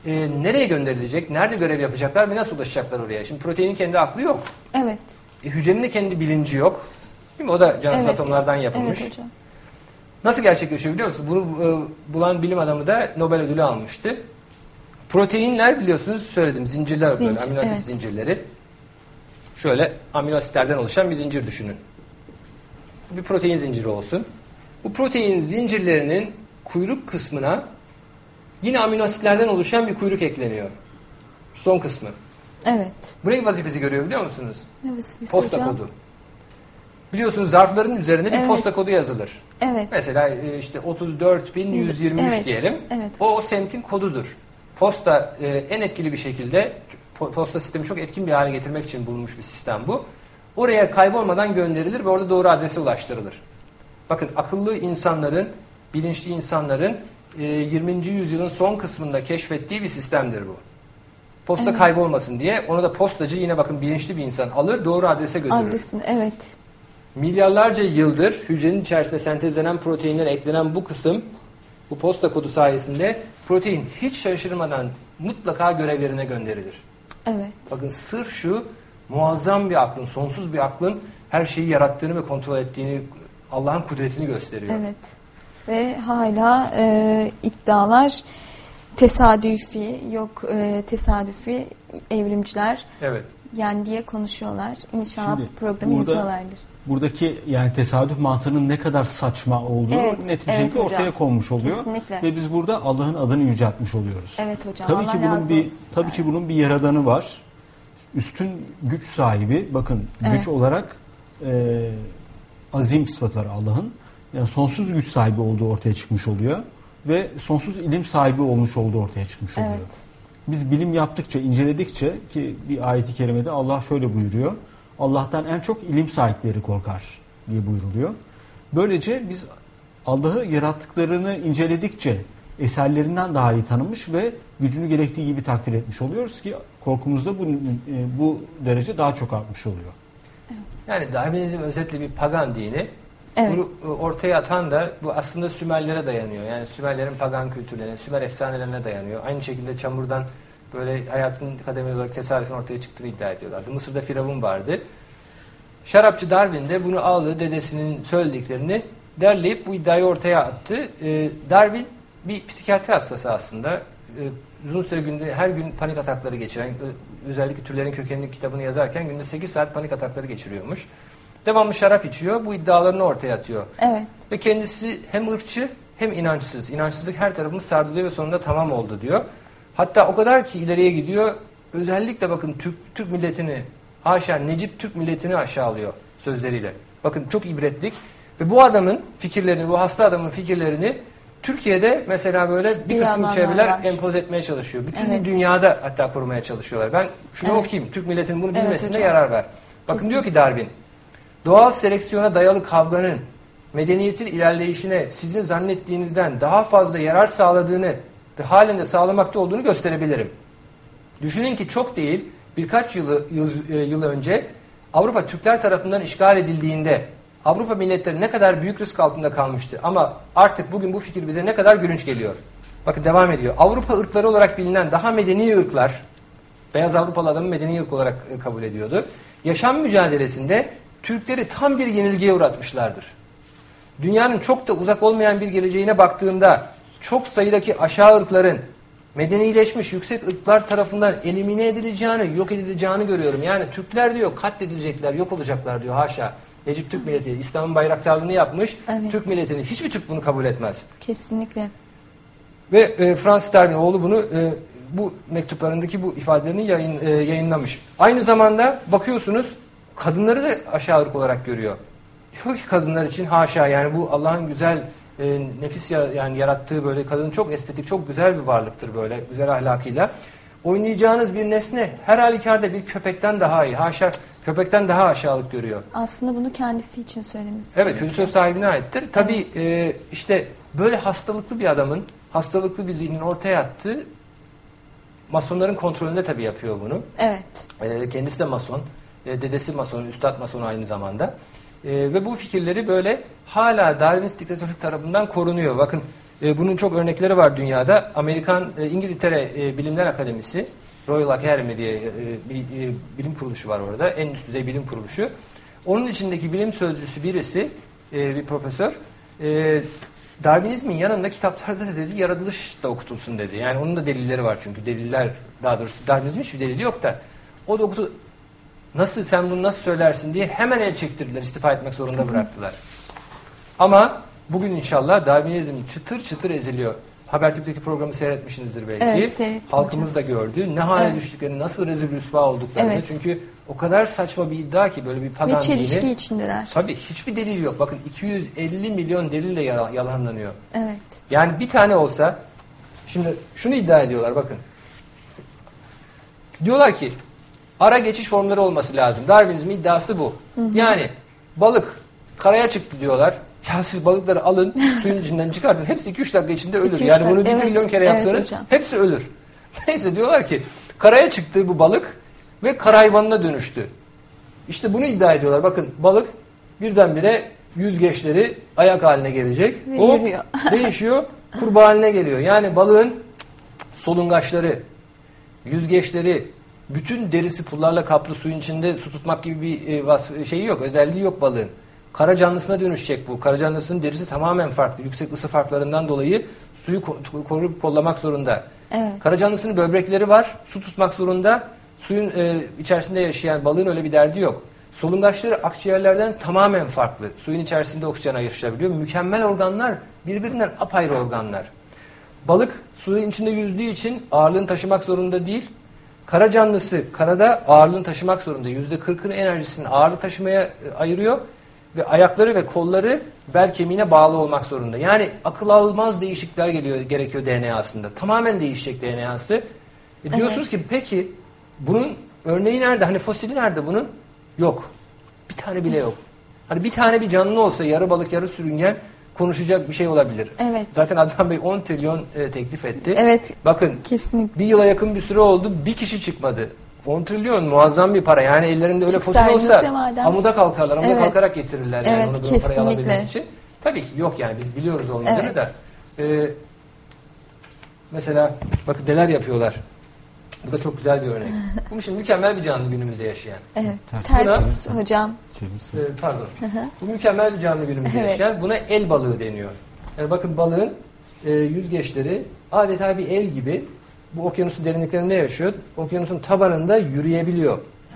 nereye gönderilecek, nerede görev yapacaklar ve nasıl ulaşacaklar oraya? Şimdi proteinin kendi aklı yok. Evet. Hücrenin de kendi bilinci yok. Değil mi? O da cansız atomlardan yapılmış. Evet hocam. Nasıl gerçekleşiyor biliyor musunuz? Bunu bulan bilim adamı da Nobel ödülü almıştı. Proteinler biliyorsunuz söyledim zincirler böyle amino asit zincirleri. Şöyle amino asitlerden oluşan bir zincir düşünün. Bir protein zinciri olsun. Bu protein zincirlerinin kuyruk kısmına yine amino asitlerden oluşan bir kuyruk ekleniyor. Son kısmı. Evet. Bu ne vazifesi görüyor biliyor musunuz? Ne vazifesi Posta hocam? kodu. Biliyorsunuz zarfların üzerine bir posta kodu yazılır. Evet. Mesela işte 34.123 evet. diyelim. Evet. O semtin kodudur. Posta en etkili bir şekilde posta sistemi çok etkin bir hale getirmek için bulunmuş bir sistem bu. Oraya kaybolmadan gönderilir ve orada doğru adrese ulaştırılır. Bakın akıllı insanların, bilinçli insanların 20. yüzyılın son kısmında keşfettiği bir sistemdir bu. Posta kaybolmasın diye onu da postacı yine bakın bilinçli bir insan alır doğru adrese götürür. Adresini evet. Milyarlarca yıldır hücrenin içerisinde sentezlenen proteinlere eklenen bu kısım bu posta kodu sayesinde protein hiç şaşırmadan mutlaka görevlerine gönderilir. Evet. Bakın sırf şu muazzam bir aklın, sonsuz bir aklın her şeyi yarattığını ve kontrol ettiğini, Allah'ın kudretini gösteriyor. Evet. Ve hala iddialar tesadüfi, yok tesadüfi evrimciler Evet. yani diye konuşuyorlar. İnşallah Şimdi programı izliyorlardır. Buradaki yani tesadüf mantığının ne kadar saçma olduğu net bir şekilde ortaya konmuş oluyor. Kesinlikle. Ve biz burada Allah'ın adını yüceltmiş oluyoruz. Evet hocam. Tabii ki Allah bunun razı olsun. tabii ki bunun bir yaradanı var. Üstün güç sahibi. Bakın güç olarak azim sıfatı var Allah'ın. Yani sonsuz güç sahibi olduğu ortaya çıkmış oluyor ve sonsuz ilim sahibi olmuş olduğu ortaya çıkmış oluyor. Evet. Biz bilim yaptıkça, inceledikçe ki bir ayet-i kerimede Allah şöyle buyuruyor. Allah'tan en çok ilim sahipleri korkar diye buyuruluyor. Böylece biz Allah'ı yarattıklarını inceledikçe eserlerinden daha iyi tanımış ve gücünü gerektiği gibi takdir etmiş oluyoruz ki korkumuz da bu derece daha çok artmış oluyor. Yani Darwinizm özetle bir pagan dini. Evet. Bunu ortaya atan da bu aslında Sümerlere dayanıyor. Yani Sümerlerin pagan kültürlerine, Sümer efsanelerine dayanıyor. Aynı şekilde çamurdan böyle hayatın kademeli olarak tesadüfen ortaya çıktığını iddia ediyorlardı. Mısır'da Firavun vardı. Şarapçı Darwin de bunu aldı, dedesinin söylediklerini derleyip bu iddiayı ortaya attı. Darwin bir psikiyatri hastası aslında. Uzun süre günde her gün panik atakları geçiren, özellikle türlerin kökenini kitabını yazarken günde 8 saat panik atakları geçiriyormuş. Devamlı şarap içiyor, bu iddialarını ortaya atıyor. Evet. Ve kendisi hem ırkçı hem inançsız. İnançsızlık her tarafını sardırıyor ve sonunda tamam oldu diyor. Hatta o kadar ki ileriye gidiyor. Özellikle bakın Türk milletini, haşa Necip Türk milletini aşağılıyor sözleriyle. Bakın çok ibretlik. Ve bu adamın fikirlerini, bu hasta adamın fikirlerini Türkiye'de mesela böyle bir kısım çevreler empoze etmeye çalışıyor. Bütün dünyada hatta korumaya çalışıyorlar. Ben şunu okuyayım, Türk milletinin bunu bilmesine yarar ver. Bakın diyor ki Darwin, doğal seleksiyona dayalı kavganın medeniyetin ilerleyişine sizin zannettiğinizden daha fazla yarar sağladığını ve halen de sağlamakta olduğunu gösterebilirim. Düşünün ki çok değil, birkaç yıl önce Avrupa Türkler tarafından işgal edildiğinde Avrupa milletleri ne kadar büyük risk altında kalmıştı. Ama artık bugün bu fikir bize ne kadar gülünç geliyor. Bakın devam ediyor. Avrupa ırkları olarak bilinen daha medeni ırklar, beyaz Avrupalı adamı medeni ırk olarak kabul ediyordu. Yaşam mücadelesinde Türkleri tam bir yenilgiye uğratmışlardır. Dünyanın çok da uzak olmayan bir geleceğine baktığımda çok sayıdaki aşağı ırkların medenileşmiş yüksek ırklar tarafından elimine edileceğini, yok edileceğini görüyorum. Yani Türkler diyor katledilecekler, yok olacaklar diyor haşa. Necip Türk milleti İslam'ın bayraktarlığını yapmış. Evet. Türk milletini hiçbir Türk bunu kabul etmez. Kesinlikle. Ve Francis Darwin oğlu bunu bu mektuplarındaki bu ifadelerini yayınlamış. Aynı zamanda bakıyorsunuz kadınları da aşağı ırk olarak görüyor. Diyor ki kadınlar için haşa yani bu Allah'ın güzel nefis yani yarattığı böyle kadın çok estetik, çok güzel bir varlıktır böyle güzel ahlakıyla. Oynayacağınız bir nesne her halükarda bir köpekten daha iyi. Haşa köpekten daha aşağılık görüyor. Aslında bunu kendisi için söylemesi. Evet, söz sahibine aittir. Tabii işte böyle hastalıklı bir adamın, hastalıklı bir zihnin ortaya attığı masonların kontrolünde tabii yapıyor bunu. Evet. Kendisi de mason, dedesi mason, üstad mason aynı zamanda. Ve bu fikirleri böyle hala Darwinist diktatörlük tarafından korunuyor. Bakın Bunun çok örnekleri var dünyada. İngiltere Bilimler Akademisi, Royal Academy diye bir bilim kuruluşu var orada. En üst düzey bilim kuruluşu. Onun içindeki bilim sözcüsü birisi, bir profesör, Darwinizmin yanında kitaplarda da dedi yaratılış da okutulsun dedi. Yani onun da delilleri var çünkü. Daha doğrusu Darwinizmin hiçbir delili yok da. O da sen bunu nasıl söylersin diye hemen el çektirdiler. İstifa etmek zorunda bıraktılar. Ama bugün inşallah Darwinizm çıtır çıtır eziliyor. Habertürk'teki programı seyretmişsinizdir belki. Evet, halkımız da gördü. Ne hale düştüklerini, nasıl rezil rüsva olduklarını. Evet. Çünkü o kadar saçma bir iddia ki böyle bir pagan Ve çelişki dini. içindeler. Tabii hiçbir delil yok. Bakın 250 milyon delille yalanlanıyor. Evet. Yani bir tane olsa, şimdi şunu iddia ediyorlar bakın. Diyorlar ki ara geçiş formları olması lazım. Darwinizmin iddiası bu. Yani balık karaya çıktı diyorlar. Ya siz balıkları alın, suyun içinden çıkartın. Hepsi 2-3 dakika içinde ölür. 2-3 Yani bunu 1 dakika, trilyon kere evet yapsanız hocam. hepsi ölür. Neyse diyorlar ki karaya çıktı bu balık ve kara hayvanına dönüştü. İşte bunu iddia ediyorlar. Bakın balık birdenbire yüzgeçleri ayak haline gelecek. Ve O yürüyor. değişiyor, kurbağa haline geliyor. Yani balığın solungaçları, yüzgeçleri, bütün derisi pullarla kaplı suyun içinde su tutmak gibi bir şeyi yok, özelliği yok balığın. Kara canlısına dönüşecek bu. Kara canlısının derisi tamamen farklı. Yüksek ısı farklarından dolayı suyu koruyup kollamak zorunda. Evet. Kara canlısının böbrekleri var, su tutmak zorunda. Suyun içerisinde yaşayan balığın öyle bir derdi yok. Solungaçları akciğerlerden tamamen farklı. Suyun içerisinde oksijen ayrışabiliyor. Mükemmel organlar, birbirinden apayrı organlar. Balık suyun içinde yüzdüğü için ağırlığını taşımak zorunda değil. Kara canlısı karada ağırlığını taşımak zorunda. %40'ın enerjisini ağırlık taşımaya ayırıyor. Ve ayakları ve kolları bel kemiğine bağlı olmak zorunda. Yani akıl almaz değişiklikler gerekiyor DNA'sında. Tamamen değişecek DNA'sı. Diyorsunuz ki peki bunun örneği nerede? Hani fosili nerede bunun? Yok. Bir tane bile yok. Hani bir tane bir canlı olsa yarı balık yarı sürüngen konuşacak bir şey olabilir. Evet. Zaten Adnan Bey 10 trilyon teklif etti. Evet. Bakın Kesinlikle. bir yıla yakın bir süre oldu. Bir kişi çıkmadı. 10 trilyon muazzam bir para. Yani ellerinde öyle Çıksa fosil olsa madem. amuda kalkarlar. Amuda Evet. kalkarak getirirler. Yani Evet, onu böyle parayı alabilmek kesinlikle. için. Tabii ki yok yani biz biliyoruz olmadığını Evet. da. Mesela bakın neler yapıyorlar. Bu da çok güzel bir örnek. Bu şimdi mükemmel bir canlı günümüzde yaşayan. Evet. Ters. Ters hocam. Çevirsin. Pardon. Bu mükemmel bir canlı günümüzde Evet. yaşayan. Buna el balığı deniyor. Yani bakın balığın yüzgeçleri adeta bir el gibi bu okyanusun derinliklerinde yaşıyor. Okyanusun tabanında yürüyebiliyor.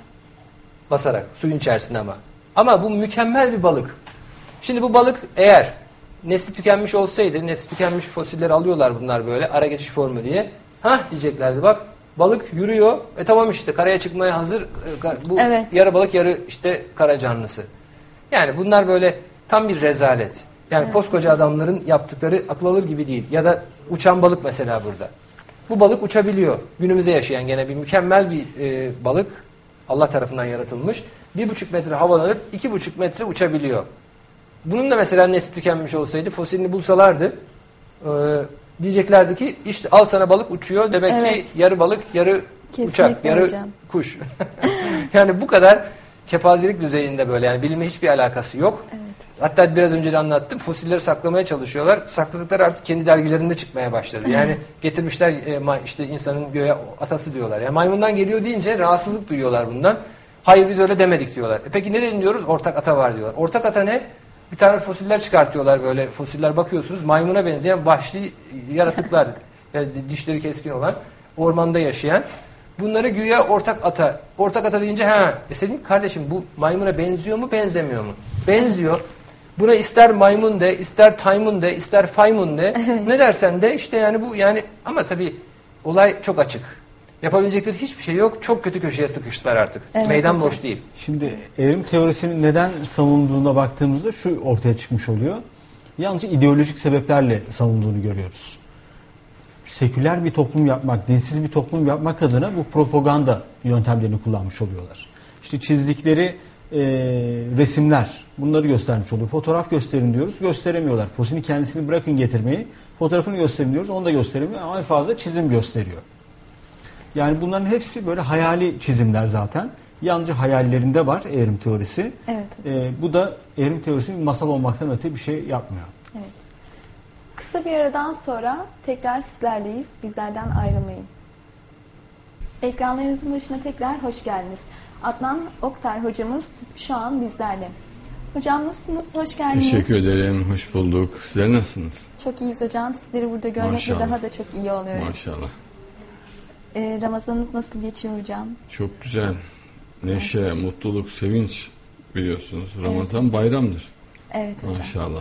Basarak. Suyun içerisinde ama. Ama bu mükemmel bir balık. Şimdi bu balık eğer nesli tükenmiş olsaydı, nesli tükenmiş fosilleri alıyorlar bunlar böyle ara geçiş formu diye. Hah diyeceklerdi bak balık yürüyor. Tamam işte karaya çıkmaya hazır. Bu Evet. yarı balık yarı işte kara canlısı. Yani bunlar böyle tam bir rezalet. Yani Evet. koskoca adamların yaptıkları akıl alır gibi değil. Ya da uçan balık mesela burada. Bu balık uçabiliyor. Günümüzde yaşayan gene bir mükemmel bir balık. Allah tarafından yaratılmış. 1,5 metre havalanıp 2,5 metre uçabiliyor. Bunun da mesela nesli tükenmiş olsaydı fosilini bulsalardı diyeceklerdi ki işte al sana balık uçuyor. Demek Evet. ki yarı balık yarı Kesinlikle uçak yarı hocam. kuş. Yani bu kadar kepazelik düzeyinde böyle yani bilime hiçbir alakası yok. Evet. Hatta biraz önce de anlattım. Fosilleri saklamaya çalışıyorlar. Sakladıkları artık kendi dergilerinde çıkmaya başladı. Yani getirmişler işte insanın göğe atası diyorlar. Yani maymundan geliyor deyince rahatsızlık duyuyorlar bundan. Hayır biz öyle demedik diyorlar. Peki ne dedin diyoruz? Ortak ata var diyorlar. Ortak ata ne? Bir tane fosiller çıkartıyorlar böyle. Fosiller bakıyorsunuz maymuna benzeyen vahşi yaratıklar. Yani dişleri keskin olan ormanda yaşayan. Bunları güya ortak ata. Ortak ata deyince senin kardeşim bu maymuna benziyor mu benzemiyor mu? Benziyor. Buna ister maymun de, ister taymun de, ister faymun de. Ne dersen de işte yani bu yani ama tabii olay çok açık. Yapabilecekleri hiçbir şey yok. Çok kötü köşeye sıkıştılar artık. Evet, Meydan hocam. boş değil. Şimdi evrim teorisinin neden savunduğuna baktığımızda şu ortaya çıkmış oluyor. Yalnızca ideolojik sebeplerle savunduğunu görüyoruz. Seküler bir toplum yapmak, dinsiz bir toplum yapmak adına bu propaganda yöntemlerini kullanmış oluyorlar. İşte çizdikleri resimler bunları göstermiş oluyor. Fotoğraf gösterin diyoruz, gösteremiyorlar. Fosilin kendisini bırakın getirmeyi, fotoğrafını gösterin diyoruz, onu da gösteremiyor ama en fazla çizim gösteriyor. Yani bunların hepsi böyle hayali çizimler zaten. Yalnızca hayallerinde var evrim teorisi. Evet hocam. Bu da evrim teorisinin masal olmaktan öte bir şey yapmıyor. Evet. Kısa bir aradan sonra tekrar sizlerleyiz. Bizlerden ayrılmayın. Ekranlarınızın başına tekrar hoş geldiniz. Adnan Oktar hocamız şu an bizlerle. Hocam nasılsınız? Hoş geldiniz. Teşekkür ederim. Hoş bulduk. Sizler nasılsınız? Çok iyiyiz hocam. Sizleri burada görmekle Maşallah. daha da çok iyi oluyoruz. Maşallah. Ramazanınız nasıl geçiyor hocam? Çok güzel. Neşe, mutluluk, sevinç biliyorsunuz. Ramazan Evet. bayramdır. Evet hocam. Maşallah.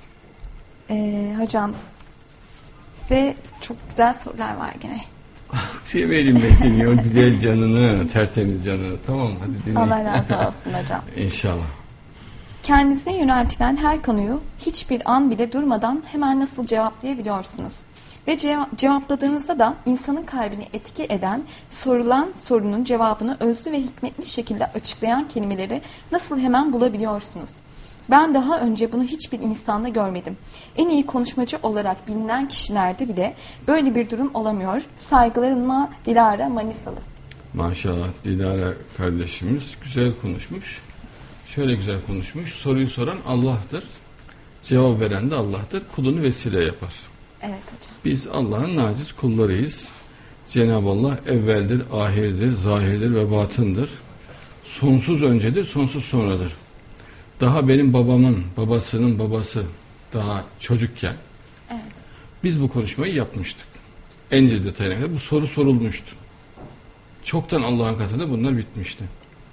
Hocam size çok güzel sorular var gene. Severim ben seni, o güzel canını, tertemiz canını. Tamam, hadi dinleyin. Allah razı olsun hocam. İnşallah. Kendinize yöneltilen her konuyu hiçbir an bile durmadan hemen nasıl cevaplayabiliyorsunuz? Ve cevapladığınızda da insanın kalbini etki eden, sorulan sorunun cevabını özlü ve hikmetli şekilde açıklayan kelimeleri nasıl hemen bulabiliyorsunuz? Ben daha önce bunu hiçbir insanda görmedim. En iyi konuşmacı olarak bilinen kişilerde bile böyle bir durum olamıyor. Saygılarımla Dilara Manisalı. Maşallah, Dilara kardeşimiz güzel konuşmuş. Şöyle güzel konuşmuş. Soruyu soran Allah'tır. Cevap veren de Allah'tır. Kulunu vesile yapar. Evet hocam. Biz Allah'ın naciz kullarıyız. Cenab-ı Allah evveldir, ahirdir, zahirdir ve batındır. Sonsuz öncedir, sonsuz sonradır. Daha benim babamın, babasının babası daha çocukken Evet. biz bu konuşmayı yapmıştık. En detayına kadar bu soru sorulmuştu. Çoktan Allah'ın katında bunlar bitmişti.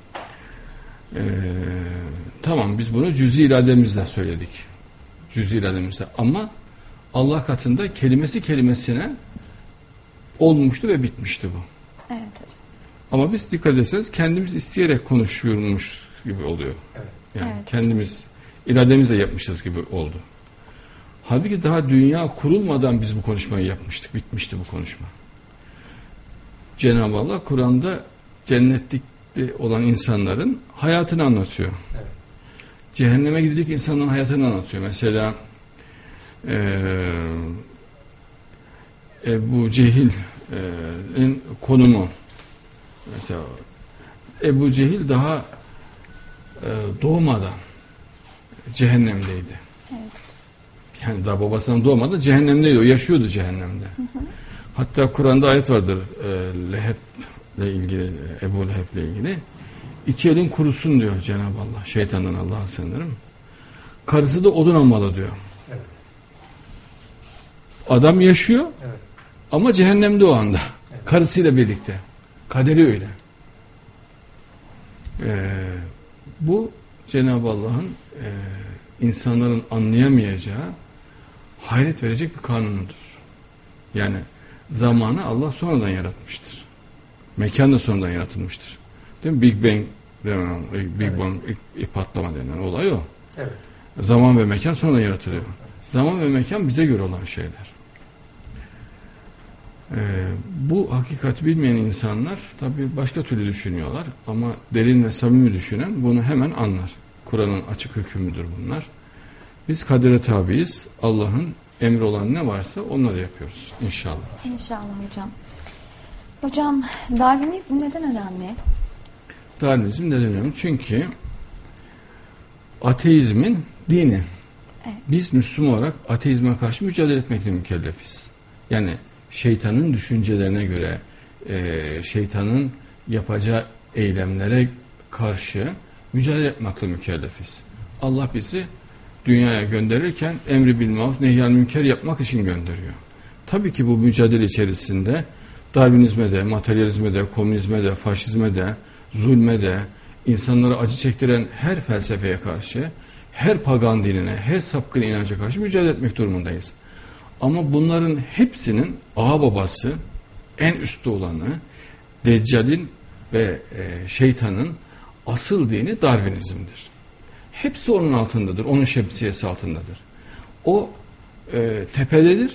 Tamam, biz bunu cüz-i irademizle söyledik. Cüz-i irademizle. Ama Allah katında kelimesi kelimesine olmuştu ve bitmişti bu. Evet hocam. Ama biz dikkat ederseniz kendimiz isteyerek konuşuyormuş gibi oluyor. Evet. Yani Evet. kendimiz irademizle yapmışız gibi oldu. Halbuki daha dünya kurulmadan biz bu konuşmayı yapmıştık. Bitmişti bu konuşma. Cenab-ı Allah Kur'an'da cennetlikte olan insanların hayatını anlatıyor. Evet. Cehenneme gidecek insanların hayatını anlatıyor. Mesela Ebu Cehil'in konumu. Mesela Ebu Cehil daha doğmadan cehennemdeydi. Evet. Yani daha babasından doğmadan cehennemdeydi. O yaşıyordu cehennemde. Hatta Kur'an'da ayet vardır Leheb'le ilgili, Ebu Leheb'le ilgili. İki elin kurusun diyor Cenab-ı Allah. Şeytandan Allah'a sığınırım. Karısı da odun almalı diyor. Evet. Adam yaşıyor Evet. ama cehennemde o anda. Evet. Karısıyla birlikte. Kaderi öyle. Bu Cenab-ı Allah'ın insanların anlayamayacağı hayret verecek bir kanunudur. Yani zamanı Allah sonradan yaratmıştır. Mekan da sonradan yaratılmıştır. Değil mi? Big Bang denen, Big Bang ilk patlama denen olay o. Evet. Zaman ve mekan sonradan yaratılıyor. Zaman ve mekan bize göre olan şeyler. Bu hakikati bilmeyen insanlar tabii başka türlü düşünüyorlar ama derin ve samimi düşünen bunu hemen anlar. Kur'an'ın açık hükmüdür bunlar. Biz kadere tabiiz. Allah'ın emri olan ne varsa onları yapıyoruz inşallah. İnşallah hocam. Hocam Darwinizm neden önemli? Darwinizm neden önemli? Çünkü ateizmin dini. Evet. Biz Müslüman olarak ateizme karşı mücadele etmekle mükellefiz. Yani şeytanın düşüncelerine göre, şeytanın yapacağı eylemlere karşı mücadele etmekle mükellefiz. Allah bizi dünyaya gönderirken emri bil maruf nehyanil münker yapmak için gönderiyor. Tabii ki bu mücadele içerisinde Darwinizme de, materyalizme de, komünizme de, faşizme de, zulme de, insanları acı çektiren her felsefeye karşı, her pagan dinine, her sapkın inanca karşı mücadele etmek durumundayız. Ama bunların hepsinin ağababası, en üstte olanı, Deccal'in ve şeytanın asıl dini Darwinizm'dir. Hepsi onun altındadır, onun şemsiyesi altındadır. O tepededir,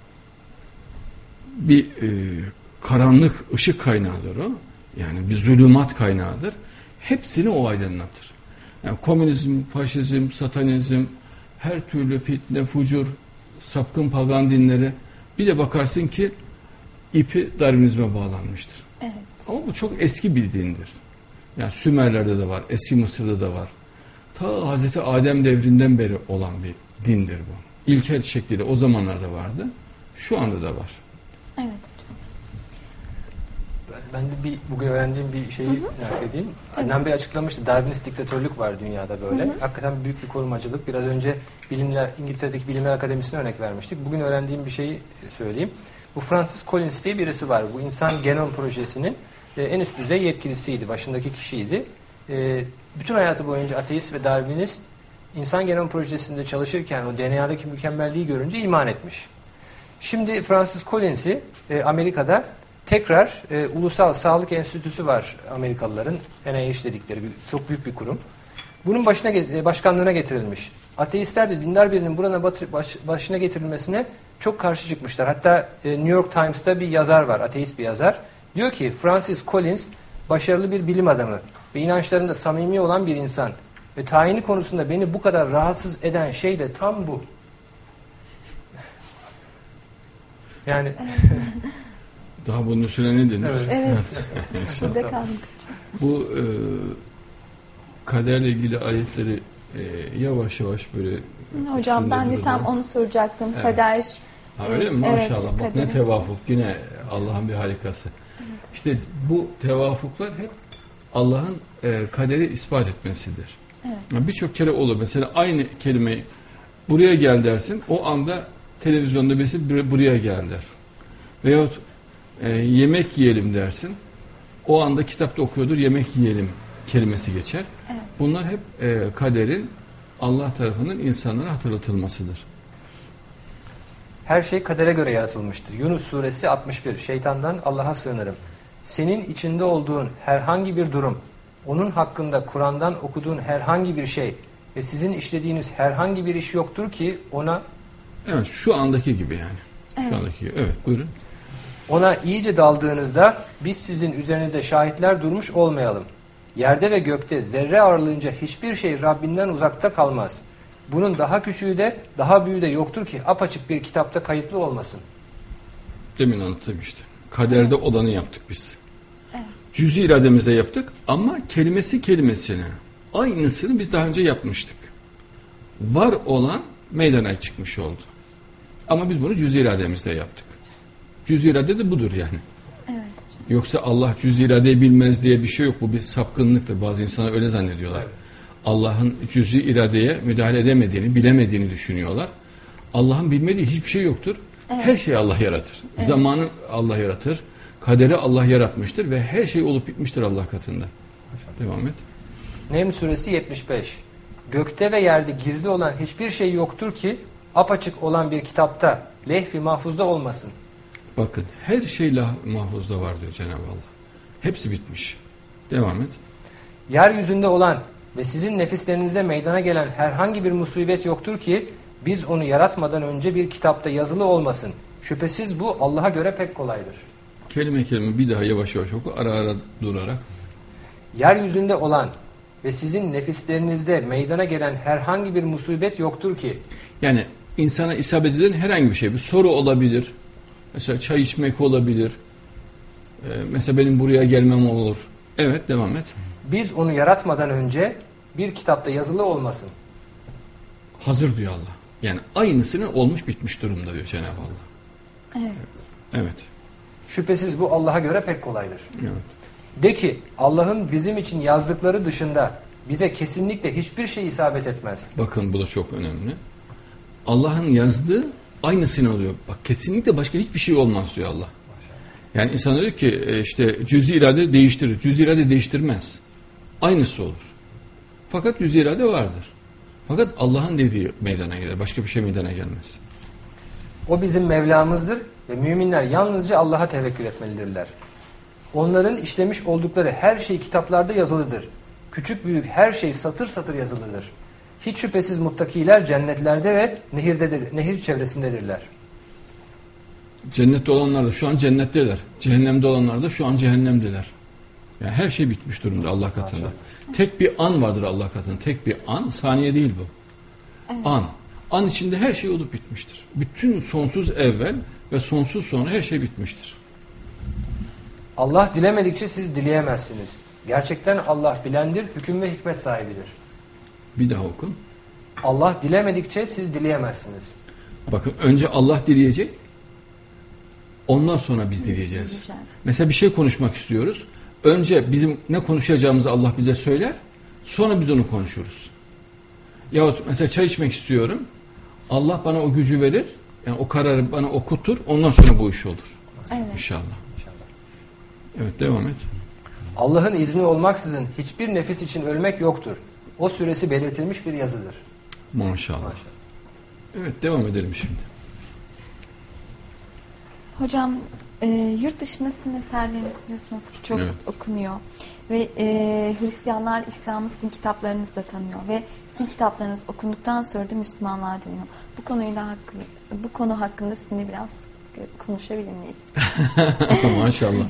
bir karanlık ışık kaynağıdır o. Yani bir zulümat kaynağıdır. Hepsini o aydınlatır. Yani komünizm, faşizm, satanizm, her türlü fitne, fucur, sapkın pagan dinleri, bir de bakarsın ki ipi Darwinizme bağlanmıştır. Evet. Ama bu çok eski bir dindir. Yani Sümerler'de de var, eski Mısır'da da var. Ta Hazreti Adem devrinden beri olan bir dindir bu. ilkel şekliyle o zamanlarda vardı. Şu anda da var. Evet hocam. Ben de bugün öğrendiğim bir şeyi merak edeyim. Adnan Bey açıklamıştı. Darwinist diktatörlük var dünyada böyle. Hakikaten büyük bir korumacılık. Biraz önce İngiltere'deki Bilimler Akademisi'ne örnek vermiştik. Bugün öğrendiğim bir şeyi söyleyeyim. Bu Francis Collins diye birisi var. Bu insan genom projesinin en üst düzey yetkilisiydi. Başındaki kişiydi. Bütün hayatı boyunca ateist ve Darwinist insan genom projesinde çalışırken o DNA'daki mükemmelliği görünce iman etmiş. Şimdi Francis Collins'i Amerika'da tekrar Ulusal Sağlık Enstitüsü var Amerikalıların. NIH dedikleri çok büyük bir kurum. Bunun başkanlığına getirilmiş. Ateistler de dindar birinin buranın başına getirilmesine çok karşı çıkmışlar. Hatta New York Times'ta bir yazar var, ateist bir yazar. Diyor ki Francis Collins başarılı bir bilim adamı ve inançlarında samimi olan bir insan. Ve tayini konusunda beni bu kadar rahatsız eden şey de tam bu. Yani daha bunun üstüne ne denir? Evet. İnşallah. Burada kaldık. Bu kaderle ilgili ayetleri yavaş yavaş böyle Hocam ben de tam onu soracaktım. Evet. Kader. Öyle mi? Evet, Maşallah. Bak kaderin. ne tevafuk. Yine Allah'ın bir harikası. Evet. İşte bu tevafuklar hep Allah'ın kaderi ispat etmesidir. Evet. Yani birçok kere olur. Mesela aynı kelimeyi buraya gel dersin. O anda televizyonda birisi buraya gel der. Veyahut yemek yiyelim dersin. O anda kitapta okuyordur yemek yiyelim kelimesi geçer. Evet. Bunlar hep kaderin Allah tarafından insanlara hatırlatılmasıdır. her şey kadere göre yaratılmıştır. Yunus suresi 61. Şeytandan Allah'a sığınırım. Senin içinde olduğun herhangi bir durum, onun hakkında Kur'an'dan okuduğun herhangi bir şey ve sizin işlediğiniz herhangi bir iş yoktur ki ona... Evet, şu andaki gibi yani. Evet. Şu andaki gibi. Evet, buyurun. Ona iyice daldığınızda biz sizin üzerinizde şahitler durmuş olmayalım. Yerde ve gökte zerre ağırlığınca hiçbir şey Rabbinden uzakta kalmaz. Bunun daha küçüğü de daha büyüğü de yoktur ki apaçık bir kitapta kayıtlı olmasın. Demin anlattım işte. Kaderde olanı yaptık biz. Evet. Cüz-i irademizde yaptık ama kelimesine aynısını biz daha önce yapmıştık. Var olan meydana çıkmış oldu. Ama biz bunu cüz-i irademizde yaptık. Cüz-i irade de budur yani. Evet hocam. Yoksa Allah cüz-i iradeyi bilmez diye bir şey yok. Bu bir sapkınlıktır. Bazı insanlar öyle zannediyorlar. Evet. Allah'ın cüz-i iradeye müdahale edemediğini, bilemediğini düşünüyorlar. Allah'ın bilmediği hiçbir şey yoktur. Evet. Her şeyi Allah yaratır. Evet. Zamanı Allah yaratır. Kaderi Allah yaratmıştır ve her şey olup bitmiştir Allah katında. Devam et. Neml suresi 75. Gökte ve yerde gizli olan hiçbir şey yoktur ki apaçık olan bir kitapta lehf-i mahfuzda olmasın. Bakın her şey mahfuzda var diyor Cenab-ı Allah. Hepsi bitmiş. Devam et. Yeryüzünde olan ve sizin nefislerinizde meydana gelen herhangi bir musibet yoktur ki biz onu yaratmadan önce bir kitapta yazılı olmasın. Şüphesiz bu Allah'a göre pek kolaydır. Kelime kelime bir daha yavaş yavaş oku. Ara ara durarak. Yeryüzünde olan ve sizin nefislerinizde meydana gelen herhangi bir musibet yoktur ki. Yani insana isabet eden herhangi bir şey. Bir soru olabilir. Mesela çay içmek olabilir. Mesela benim buraya gelmem olur. Evet, devam et. Biz onu yaratmadan önce bir kitapta yazılı olmasın. Hazır diyor Allah. Yani aynısının olmuş bitmiş durumda diyor Cenab-ı Allah. Evet. Evet. Şüphesiz bu Allah'a göre pek kolaydır. Evet. De ki Allah'ın bizim için yazdıkları dışında bize kesinlikle hiçbir şey isabet etmez. Bakın bu da çok önemli. Allah'ın yazdığı aynısını oluyor. Bak kesinlikle başka hiçbir şey olmaz diyor Allah. Yani insan diyor ki işte cüz-i irade değiştirir. Cüz-i irade değiştirmez. Aynısı olur. Fakat cüz-i irade vardır. Fakat Allah'ın dediği meydana gelir. Başka bir şey meydana gelmez. O bizim Mevlamızdır ve müminler yalnızca Allah'a tevekkül etmelidirler. Onların işlemiş oldukları her şey kitaplarda yazılıdır. Küçük büyük her şey satır satır yazılıdır. Hiç şüphesiz muttakiler cennetlerde ve nehir çevresindedirler. Cennette olanlar da şu an cennetteler. Cehennemde olanlar da şu an cehennemdeler. Yani her şey bitmiş durumda Allah katında. Tek bir an vardır Allah katında. Tek bir an. Saniye değil bu. Evet. An. An içinde her şey olup bitmiştir. Bütün sonsuz evvel ve sonsuz sonra her şey bitmiştir. Allah dilemedikçe siz dileyemezsiniz. Gerçekten Allah bilendir, hüküm ve hikmet sahibidir. Bir daha okun. Allah dilemedikçe siz dileyemezsiniz. Bakın önce Allah dileyecek, ondan sonra biz dileyeceğiz. Mesela bir şey konuşmak istiyoruz. Önce bizim ne konuşacağımızı Allah bize söyler, sonra biz onu konuşuruz. Yahut mesela çay içmek istiyorum, Allah bana o gücü verir, yani o kararı bana okutur, ondan sonra bu iş olur. Evet. İnşallah. Evet, devam et. Allah'ın izni olmaksızın hiçbir nefis için ölmek yoktur. O süresi belirtilmiş bir yazıdır. Maşallah. Evet, devam edelim şimdi. Hocam yurt dışında sizin eserleriniz biliyorsunuz ki çok okunuyor. Ve Hristiyanlar İslam'ı sizin kitaplarınızla tanıyor. Ve sizin kitaplarınız okunduktan sonra da Müslümanlar tanıyor. Bu konu hakkında sizinle biraz konuşabilir miyiz? Maşallah.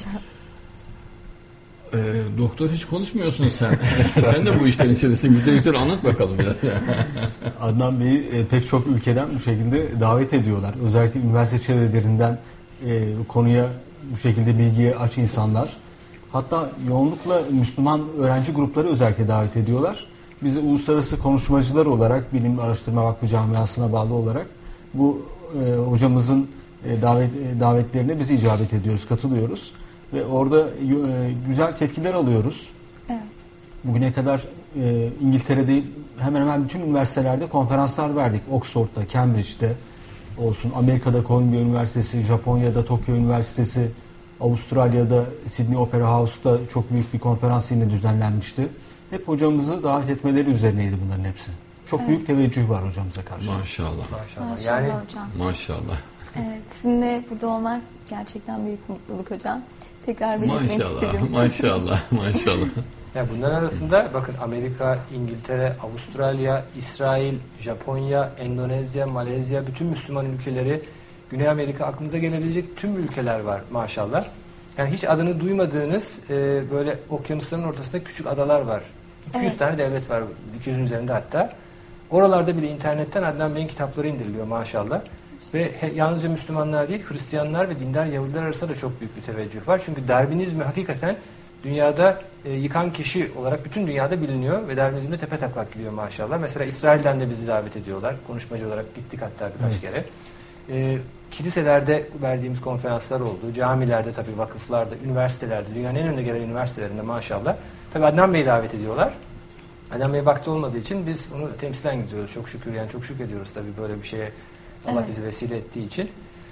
Doktor hiç konuşmuyorsun sen. Sen de bu işlerin içindesin. Bize güzel anlat bakalım biraz. Adnan Bey'i pek çok ülkeden bu şekilde davet ediyorlar. Özellikle üniversite çevrelerinden konuya bu şekilde bilgiye aç insanlar. Hatta yoğunlukla Müslüman öğrenci grupları özellikle davet ediyorlar. Biz de uluslararası konuşmacılar olarak Bilim Araştırma Vakfı Camiası'na bağlı olarak bu hocamızın davetlerine biz icabet ediyoruz, katılıyoruz. Ve orada güzel tepkiler alıyoruz. Evet. Bugüne kadar İngiltere'de hemen hemen bütün üniversitelerde konferanslar verdik. Oxford'da, Cambridge'de olsun, Amerika'da Columbia Üniversitesi, Japonya'da Tokyo Üniversitesi, Avustralya'da Sydney Opera House'da çok büyük bir konferans yine düzenlenmişti. Hep hocamızı davet etmeleri üzerineydi bunların hepsi. Çok büyük teveccüh var hocamıza karşı. Maşallah. Maşallah Yani, hocam. Maşallah. Evet, sizinle burada olmak gerçekten büyük mutluluk hocam. Tekrar belirtmek istedim. Maşallah. Maşallah. yani bunların arasında bakın Amerika, İngiltere, Avustralya, İsrail, Japonya, Endonezya, Malezya, bütün Müslüman ülkeleri, Güney Amerika, aklınıza gelebilecek tüm ülkeler var maşallah. Yani hiç adını duymadığınız böyle okyanusların ortasında küçük adalar var. 200 tane devlet var, 200'ün üzerinde hatta. Oralarda bile internetten Adnan Bey'in kitapları indiriliyor maşallah. Ve yalnızca Müslümanlar değil, Hristiyanlar ve dindar Yahudiler arasında da çok büyük bir teveccüh var. Çünkü Darwinizmi hakikaten dünyada yıkan kişi olarak bütün dünyada biliniyor ve Darwinizm'de tepetaklak gidiyor maşallah. Mesela İsrail'den de bizi davet ediyorlar. Konuşmacı olarak gittik hatta birkaç kere. Kiliselerde verdiğimiz konferanslar oldu. Camilerde tabii, vakıflarda, üniversitelerde, dünyanın en önde gelen üniversitelerinde maşallah. Tabii Adnan Bey'i davet ediyorlar. Adnan Bey vakti olmadığı için biz onu temsilen gidiyoruz. Çok şükür, yani çok şükrediyoruz tabii böyle bir şeye. Allah bizi vesile ettiği için.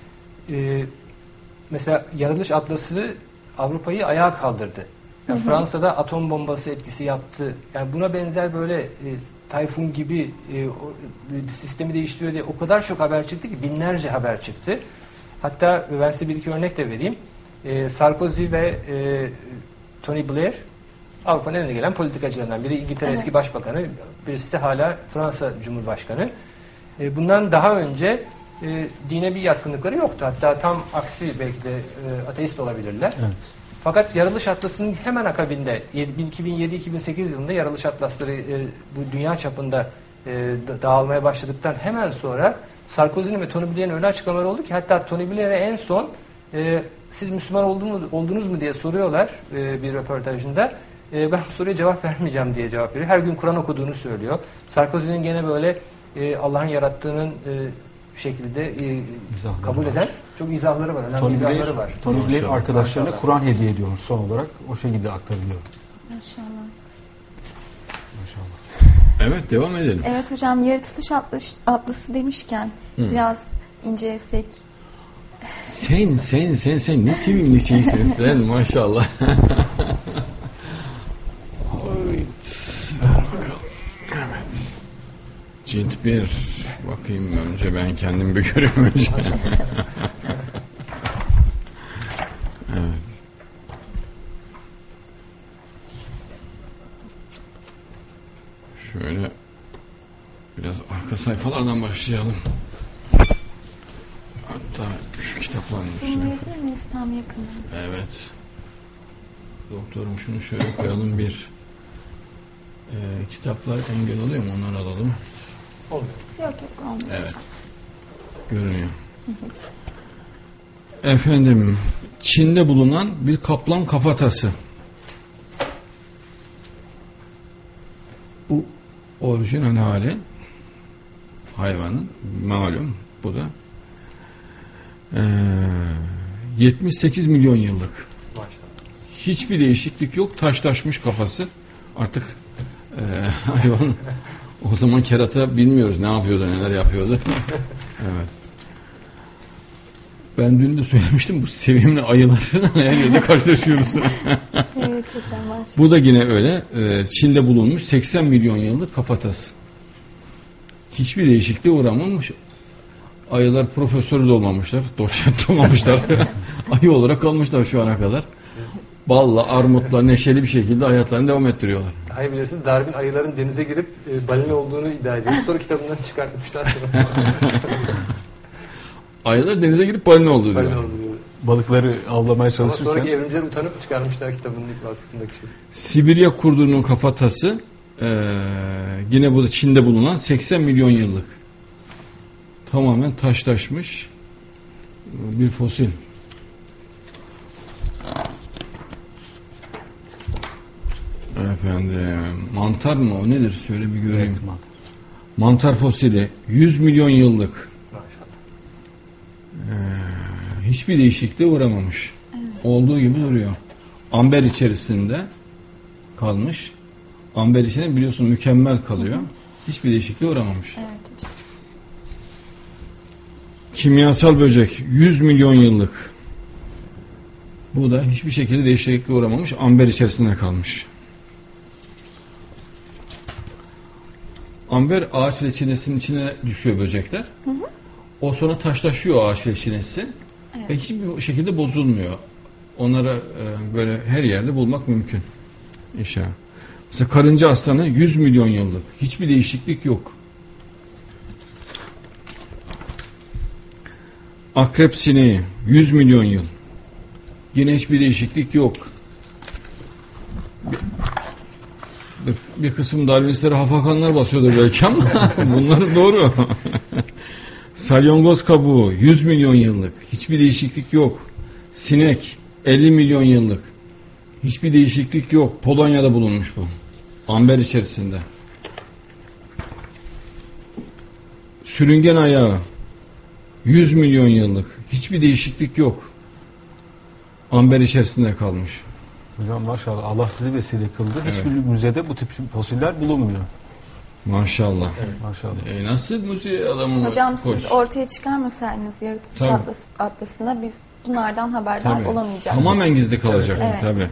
Mesela Yaratılış Atlası Avrupa'yı ayağa kaldırdı. Yani Fransa'da atom bombası etkisi yaptı. Yani buna benzer böyle Tayfun gibi sistemi değiştiriyor diye o kadar çok haber çıktı ki, binlerce haber çıktı. Hatta ben size bir iki örnek de vereyim. Sarkozy ve Tony Blair Avrupa'nın önüne gelen politikacılarından biri. İngiltere eski başbakanı, birisi de hala Fransa Cumhurbaşkanı. Bundan daha önce dine bir yatkınlıkları yoktu. Hatta tam aksi, belki de ateist olabilirler. Evet. Fakat Yaratılış Atlası'nın hemen akabinde 2007-2008 yılında Yaratılış Atlasları bu dünya çapında dağılmaya başladıktan hemen sonra Sarkozy'nin ve Tony Blair'in öyle açıklamaları oldu ki, hatta Tony Blair'e en son siz Müslüman oldunuz mu diye soruyorlar bir röportajında. Ben bu soruya cevap vermeyeceğim diye cevap veriyor. Her gün Kur'an okuduğunu söylüyor. Sarkozy'nin gene böyle Allah'ın yarattığının şekilde kabul eden çok izahları var. Önemli izahları var. Tony Blair arkadaşlarına Kur'an hediye ediyormuş son olarak. O şekilde aktarılıyor. Maşallah. Maşallah. Evet, devam edelim. Evet hocam, Yaratılış Atlası demişken biraz incelesek. Sen ne sevimli şeysin sen maşallah. Evet. Cilt 1. Bakayım önce ben kendim bir göreyim önce. Evet. Şöyle biraz arka sayfalardan başlayalım. Hatta şu kitapların üstüne. Dinleyebilir miyiz tam yakında? Evet. Doktorum şunu şöyle koyalım bir. Kitaplar engel oluyor mu? Onları alalım. Olmuyor. Yok olmuyor. Evet. Görünüyor. Efendim, Çin'de bulunan bir kaplan kafatası. Bu orijinal hali hayvanın malum bu da. 78 milyon yıllık. Maşallah. Hiçbir değişiklik yok. Taşlaşmış kafası. Artık hayvan o zaman kerata bilmiyoruz ne yapıyordu, neler yapıyordu. Evet. Ben dün de söylemiştim bu sevimli ayılarla her yerde karşılaşıyoruz. Evet hocam var. Bu da yine öyle. Çin'de bulunmuş 80 milyon yıllık kafatası. Hiçbir değişikliğe uğramamış. Ayılar profesörü de olmamışlar, doçent de olmamışlar. Ayı olarak kalmışlar şu ana kadar. Balla, armutla neşeli bir şekilde hayatlarını devam ettiriyorlar. Hayır bilirsiniz Darwin ayıların denize girip balina olduğunu iddia ediyor. Sonra kitabından çıkartmışlar. Ayılar denize girip balina oldu diyor. Balina olduğunu diyor. Balıkları avlamaya Ama çalışırken sonraki evrimciler utanıp çıkarmışlar kitabının ilk baskısındaki şey. Sibirya kurdunun kafatası yine bu da Çin'de bulunan 80 milyon yıllık. Tamamen taşlaşmış bir fosil. Efendim mantar mı o nedir? Şöyle bir göreyim. Evet, Mantar fosili 100 milyon yıllık. Maşallah. Hiçbir değişikliğe uğramamış. Olduğu gibi duruyor. Amber içerisinde kalmış. Amber içinde biliyorsun mükemmel kalıyor. Hiçbir değişikliğe uğramamış. Evet hocam. Kimyasal böcek 100 milyon yıllık. Bu da hiçbir şekilde değişikliğe uğramamış. Amber içerisinde kalmış. Amber ağaç reçinesinin içine düşüyor böcekler. O sonra taşlaşıyor ağaç reçinesi. Evet. Ve hiçbir şekilde bozulmuyor. Onlara böyle her yerde bulmak mümkün. İnşallah. Mesela karınca aslanı 100 milyon yıllık. Hiçbir değişiklik yok. Akrep sineği 100 milyon yıl. Yine hiçbir değişiklik yok. Bir kısım Darwinistlere hafakanlar basıyordur belki ama bunlar doğru. Salyangoz kabuğu 100 milyon yıllık. Hiçbir değişiklik yok. Sinek 50 milyon yıllık. Hiçbir değişiklik yok. Polonya'da bulunmuş bu. Amber içerisinde. Sürüngen ayağı 100 milyon yıllık. Hiçbir değişiklik yok. Amber içerisinde kalmış. hocam maşallah Allah sizi vesile kıldı. Evet. Hiçbir müzede bu tip fosiller bulunmuyor. Maşallah. Maşallah. Nasıl müziğe adamı Hocam koş. siz ortaya çıkarmasaydınız yaratılış Tabii. atlasında biz bunlardan haberdar Tabii. olamayacaktık. Tamamen gizli kalacaktı Evet. tabii.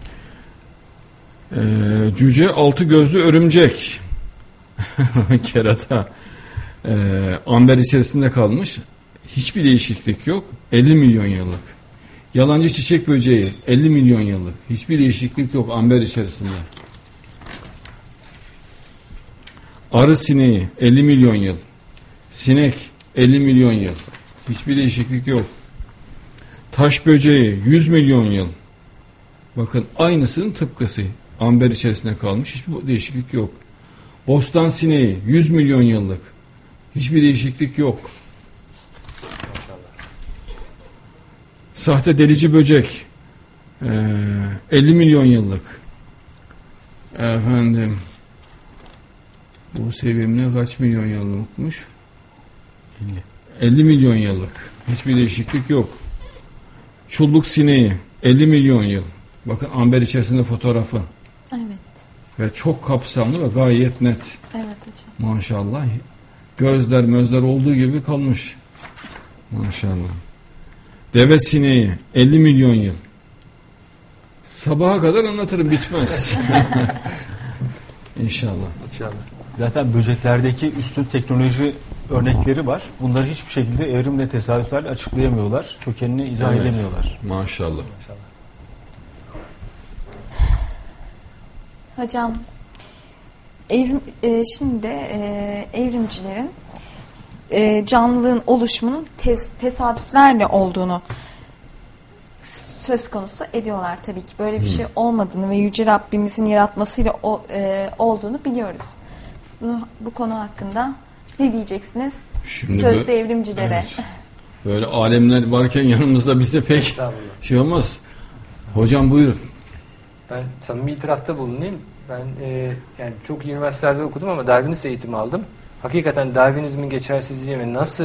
Cüce altı gözlü örümcek. Kerata. Amber içerisinde kalmış. Hiçbir değişiklik yok. 50 milyon yıllık. Yalancı çiçek böceği 50 milyon yıllık. Hiçbir değişiklik yok amber içerisinde. Arı sineği 50 milyon yıl. Sinek 50 milyon yıl. Hiçbir değişiklik yok. Taş böceği 100 milyon yıl. Bakın aynısının tıpkısı. Amber içerisinde kalmış. Hiçbir değişiklik yok. Bostan sineği 100 milyon yıllık. Hiçbir değişiklik yok. Sahte delici böcek 50 milyon yıllık. Efendim bu sevimli kaç milyon yıllıkmış? 50 milyon yıllık. Hiçbir değişiklik yok. Çulluk sineği 50 milyon yıl. Bakın amber içerisinde fotoğrafı. Evet. Ve çok kapsamlı ve gayet net. Evet hocam. Maşallah. Gözler mözler olduğu gibi kalmış. Maşallah. Deve sineği 50 milyon yıl. Sabaha kadar anlatırım bitmez. İnşallah. İnşallah. Zaten böceklerdeki üstün teknoloji örnekleri var. Bunları hiçbir şekilde evrimle tesadüflerle açıklayamıyorlar. Kökenini izah Evet. edemiyorlar. Maşallah. Hocam şimdi evrimcilerin canlılığın oluşumunun tesadüflerle olduğunu söz konusu ediyorlar tabii ki. Böyle bir şey olmadığını ve Yüce Rabbimizin yaratmasıyla olduğunu biliyoruz. Siz bu konu hakkında ne diyeceksiniz? Şimdi Sözde evrimcilere. Evet. Böyle alemler varken yanımızda bize pek Estağfurullah. şey olmaz. Hocam buyurun. Ben samimi itirafta bulunayım. Ben yani çok iyi üniversitelerde okudum ama Darwinist eğitimi aldım. Hakikaten Darwinizmin geçersizliği ve nasıl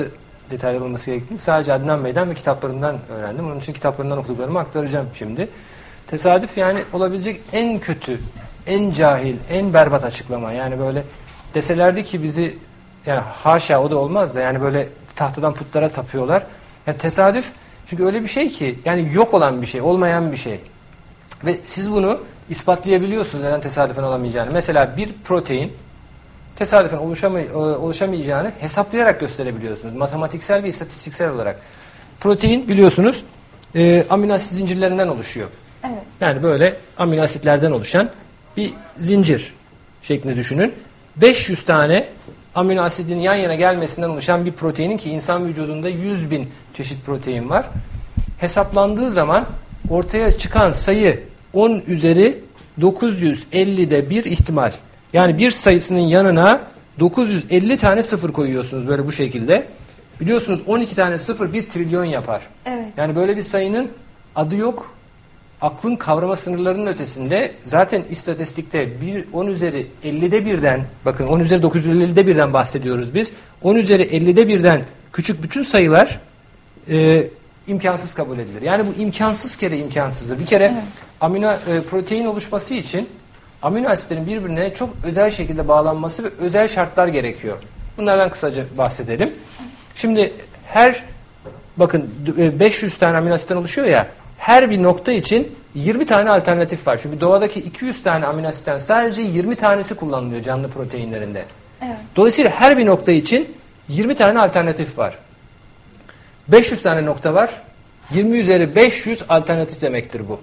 detaylar olması gerektiğini sadece Adnan Bey'den ve kitaplarından öğrendim. Onun için kitaplarından okuduklarımı aktaracağım şimdi. Tesadüf yani olabilecek en kötü, en cahil, en berbat açıklama. Yani böyle deselerdi ki bizi, yani haşa o da olmaz da, yani böyle tahtadan putlara tapıyorlar. Yani tesadüf çünkü öyle bir şey ki, yani yok olan bir şey, olmayan bir şey. Ve siz bunu ispatlayabiliyorsunuz neden tesadüfen olamayacağını. Mesela bir protein tesadüfen oluşamayacağını hesaplayarak gösterebiliyorsunuz. Matematiksel ve istatistiksel olarak. Protein biliyorsunuz amino asit zincirlerinden oluşuyor. Evet. Yani böyle amino asitlerden oluşan bir zincir şeklinde düşünün. 500 tane amino asidin yan yana gelmesinden oluşan bir proteinin, ki insan vücudunda 100.000 çeşit protein var. Hesaplandığı zaman ortaya çıkan sayı 10 üzeri 950'de bir ihtimal. Yani bir sayısının yanına 950 tane sıfır koyuyorsunuz böyle bu şekilde. Biliyorsunuz 12 tane sıfır 1 trilyon yapar. Evet. Yani böyle bir sayının adı yok. Aklın kavrama sınırlarının ötesinde. Zaten istatistikte 10 üzeri 50'de birden, bakın 10 üzeri 950'de birden bahsediyoruz biz. 10 üzeri 50'de birden küçük bütün sayılar imkansız kabul edilir. Yani bu imkansız kere imkansızdır. Bir kere protein oluşması için amino asitlerin birbirine çok özel şekilde bağlanması ve özel şartlar gerekiyor. Bunlardan kısaca bahsedelim. Şimdi bakın 500 tane amino asitten oluşuyor ya, her bir nokta için 20 tane alternatif var. Çünkü doğadaki 200 tane amino asitten sadece 20 tanesi kullanılıyor canlı proteinlerinde. Evet. Dolayısıyla her bir nokta için 20 tane alternatif var. 500 tane nokta var. 20 üzeri 500 alternatif demektir bu.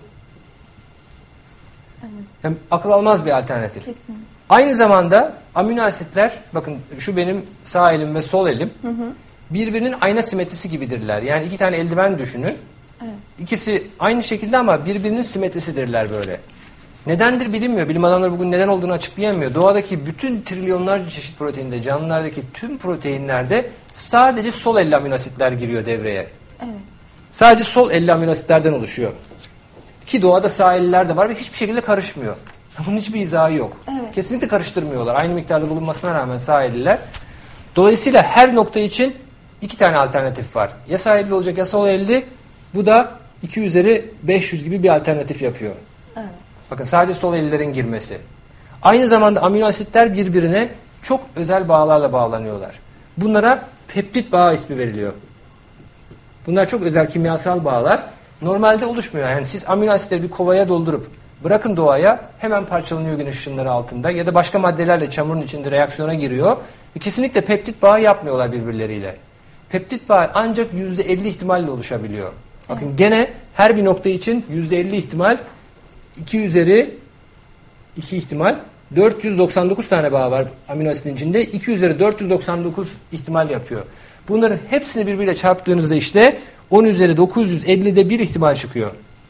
Evet. Hem akıl almaz bir alternatif. Kesinlikle. Aynı zamanda amino asitler, bakın şu benim sağ elim ve sol elim, birbirinin ayna simetrisi gibidirler. Yani iki tane eldiven düşünün. Evet. İkisi aynı şekilde ama birbirinin simetrisidirler böyle. Nedendir bilinmiyor. Bilim adamları bugün neden olduğunu açıklayamıyor. Doğadaki bütün trilyonlarca çeşit proteinde, canlılardaki tüm proteinlerde sadece sol elli amino asitler giriyor devreye. Evet. Sadece sol elli amino asitlerden oluşuyor. Ki doğada sağ elliler de var ve hiçbir şekilde karışmıyor. Bunun hiçbir izahı yok. Evet. Kesinlikle karıştırmıyorlar. Aynı miktarda bulunmasına rağmen sağ elliler. Dolayısıyla her nokta için 2 tane alternatif var. Ya sağ elli olacak ya sol elli. Bu da 2 üzeri 500 gibi bir alternatif yapıyor. Evet. Bakın sadece sol ellilerin girmesi. Aynı zamanda amino asitler birbirine çok özel bağlarla bağlanıyorlar. Bunlara peptit bağı ismi veriliyor. Bunlar çok özel kimyasal bağlar. Normalde oluşmuyor. Yani siz amino asitleri bir kovaya doldurup bırakın doğaya, hemen parçalanıyor güneş ışınları altında ya da başka maddelerle çamurun içinde reaksiyona giriyor. Kesinlikle peptit bağı yapmıyorlar birbirleriyle. Peptit bağı ancak %50 ihtimalle oluşabiliyor. Bakın gene her bir nokta için %50 ihtimal, 2 üzeri 2 ihtimal, 499 tane bağ var amino asitin içinde. 2 üzeri 499 ihtimal yapıyor. Bunların hepsini birbiriyle çarptığınızda işte 10 üzeri 950'de bir ihtimal çıkıyor.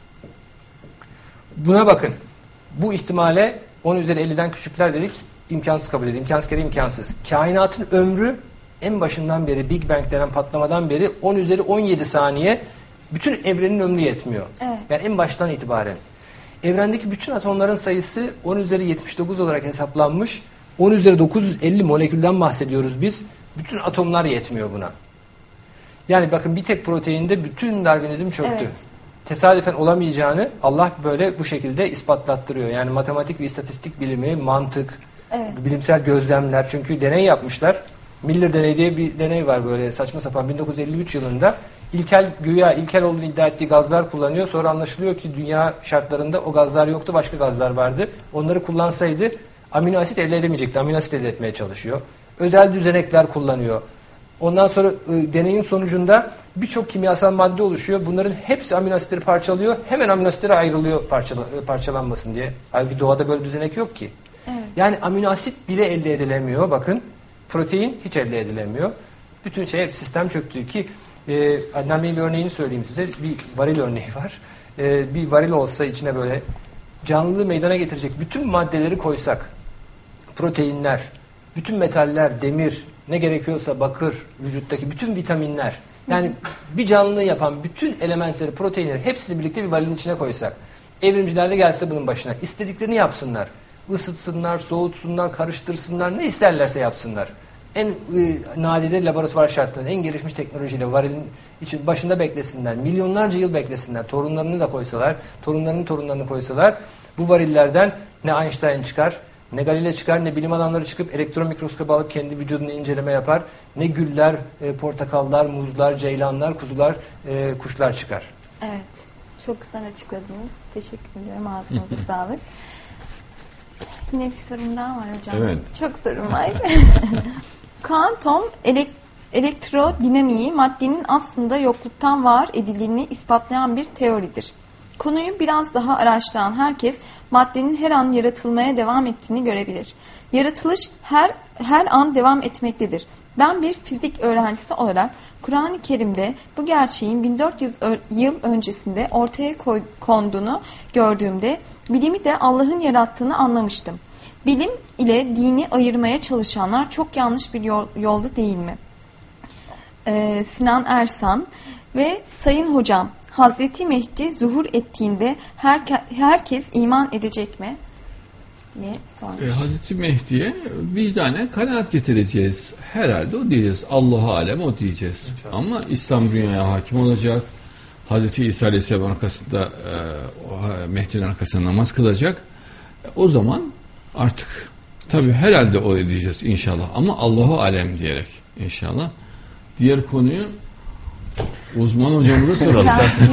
Buna bakın. Bu ihtimale 10 üzeri 50'den küçükler dedik. İmkansız kabul edilir. İmkansız kere imkansız. Kainatın ömrü en başından beri, Big Bang denen patlamadan beri 10 üzeri 17 saniye, bütün evrenin ömrü yetmiyor. Evet. Yani en baştan itibaren. Evrendeki bütün atomların sayısı 10 üzeri 79 olarak hesaplanmış. 10 üzeri 950 molekülden bahsediyoruz biz. Bütün atomlar yetmiyor buna. Yani bakın bir tek proteinde bütün Darwinizm çöktü. Evet. Tesadüfen olamayacağını Allah böyle bu şekilde ispatlattırıyor. Yani matematik ve istatistik bilimi, mantık, Evet. bilimsel gözlemler. Çünkü deney yapmışlar. Miller deneyi diye bir deney var böyle saçma sapan 1953 yılında. İlkel olduğunu iddia ettiği gazlar kullanıyor. Sonra anlaşılıyor ki dünya şartlarında o gazlar yoktu, başka gazlar vardı. Onları kullansaydı amino asit elde edemeyecekti. Amino asit elde etmeye çalışıyor. Özel düzenekler kullanıyor. Ondan sonra deneyin sonucunda birçok kimyasal madde oluşuyor. Bunların hepsi amino asitleri parçalıyor. Hemen amino asitlere ayrılıyor parçalanmasın diye. Halbuki doğada böyle düzenek yok ki. Evet. Yani amino asit bile elde edilemiyor. Bakın protein hiç elde edilemiyor. Bütün sistem çöktü ki Adnan Bey'in bir örneğini söyleyeyim size. Bir varil örneği var. Bir varil olsa içine böyle canlılığı meydana getirecek bütün maddeleri koysak, proteinler, bütün metaller, demir, ne gerekiyorsa bakır, vücuttaki bütün vitaminler, yani bir canlılığı yapan bütün elementleri, proteinleri hepsini birlikte bir varilin içine koysak, evrimciler de gelse bunun başına, istediklerini yapsınlar. Isıtsınlar, soğutsunlar, karıştırsınlar, ne isterlerse yapsınlar. en nadide laboratuvar şartlarında, en gelişmiş teknolojiyle varilin için başında beklesinler. Milyonlarca yıl beklesinler. Torunlarını da koysalar, torunlarının torunlarını koysalar bu varillerden ne Einstein çıkar, ne Galile çıkar, ne bilim adamları çıkıp elektron mikroskobu alıp kendi vücudunu inceleme yapar, ne güller, portakallar, muzlar, ceylanlar, kuzular, kuşlar çıkar. Evet. Çok güzel açıkladınız. Teşekkür ediyorum. Ağzınıza sağlık. Yine bir sorum daha var hocam. Evet. Çok sorum var. Kuantum elektrodinamiği maddenin aslında yokluktan var edildiğini ispatlayan bir teoridir. Konuyu biraz daha araştıran herkes maddenin her an yaratılmaya devam ettiğini görebilir. Yaratılış her an devam etmektedir. Ben bir fizik öğrencisi olarak Kur'an-ı Kerim'de bu gerçeğin 1400 yıl öncesinde ortaya konduğunu gördüğümde bilimi de Allah'ın yarattığını anlamıştım. Bilim ile dini ayırmaya çalışanlar çok yanlış bir yolda değil mi? Sinan Ersan ve Sayın Hocam, Hazreti Mehdi zuhur ettiğinde herkes iman edecek mi? diye sormuş. Hazreti Mehdi'ye vicdane kanaat getireceğiz. Herhalde o diyeceğiz. Allahu alem o diyeceğiz. İnşallah. Ama İslam dünyaya hakim olacak. Hazreti İsa Aleyhisselam arkasında Mehdi'nin arkasında namaz kılacak. O zaman artık tabii herhalde o diyeceğiz inşallah. Ama Allahu alem diyerek inşallah. Diğer konuyu uzman hocamıza soralım.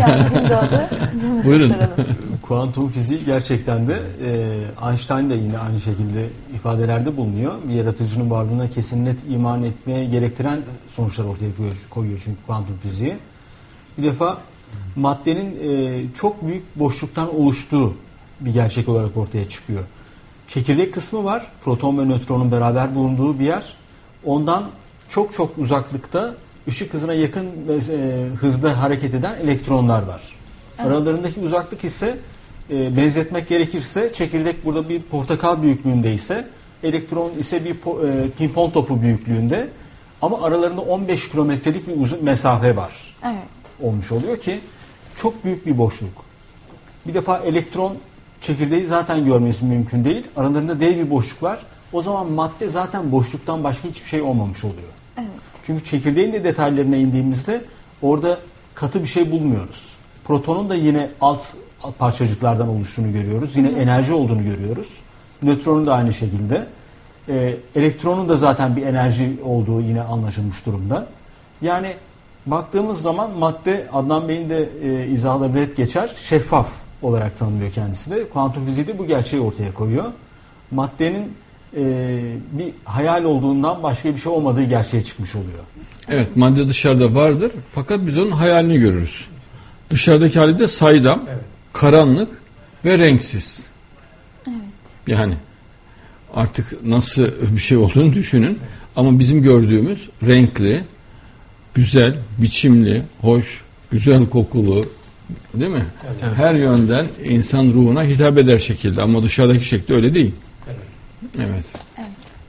Buyurun. Kuantum fiziği gerçekten de Einstein de yine aynı şekilde ifadelerde bulunuyor. Bir yaratıcının varlığına kesin net iman etmeye gerektiren sonuçlar ortaya koyuyor çünkü kuantum fiziği. Bir defa maddenin çok büyük boşluktan oluştuğu bir gerçek olarak ortaya çıkıyor. Çekirdek kısmı var. Proton ve nötronun beraber bulunduğu bir yer. Ondan çok çok uzaklıkta ışık hızına yakın hızda hareket eden elektronlar var. Evet. Aralarındaki uzaklık ise benzetmek gerekirse çekirdek burada bir portakal büyüklüğünde ise elektron ise bir pimpon topu büyüklüğünde ama aralarında 15 kilometrelik bir uzun mesafe var. Evet. Olmuş oluyor ki çok büyük bir boşluk. Bir defa elektron çekirdeği zaten görmesi mümkün değil. Aralarında dev bir boşluk var. O zaman madde zaten boşluktan başka hiçbir şey olmamış oluyor. Evet. Çünkü çekirdeğin de detaylarına indiğimizde orada katı bir şey bulmuyoruz. Protonun da yine alt parçacıklardan oluştuğunu görüyoruz. Yine enerji olduğunu görüyoruz. Nötronun da aynı şekilde. Elektronun da zaten bir enerji olduğu yine anlaşılmış durumda. Yani baktığımız zaman madde, Adnan Bey'in de izahları hep geçer, şeffaf olarak tanımlıyor kendisi de. Kuantum fiziği de bu gerçeği ortaya koyuyor. Maddenin bir hayal olduğundan başka bir şey olmadığı gerçeğe çıkmış oluyor. Evet, madde dışarıda vardır fakat biz onun hayalini görürüz. Dışarıdaki hali de saydam, evet, karanlık ve renksiz. Evet. Yani artık nasıl bir şey olduğunu düşünün. Ama bizim gördüğümüz renkli, güzel, biçimli, hoş, güzel kokulu, değil mi? Evet. Her yönden insan ruhuna hitap eder şekilde ama dışarıdaki şekli öyle değil. Evet. Evet.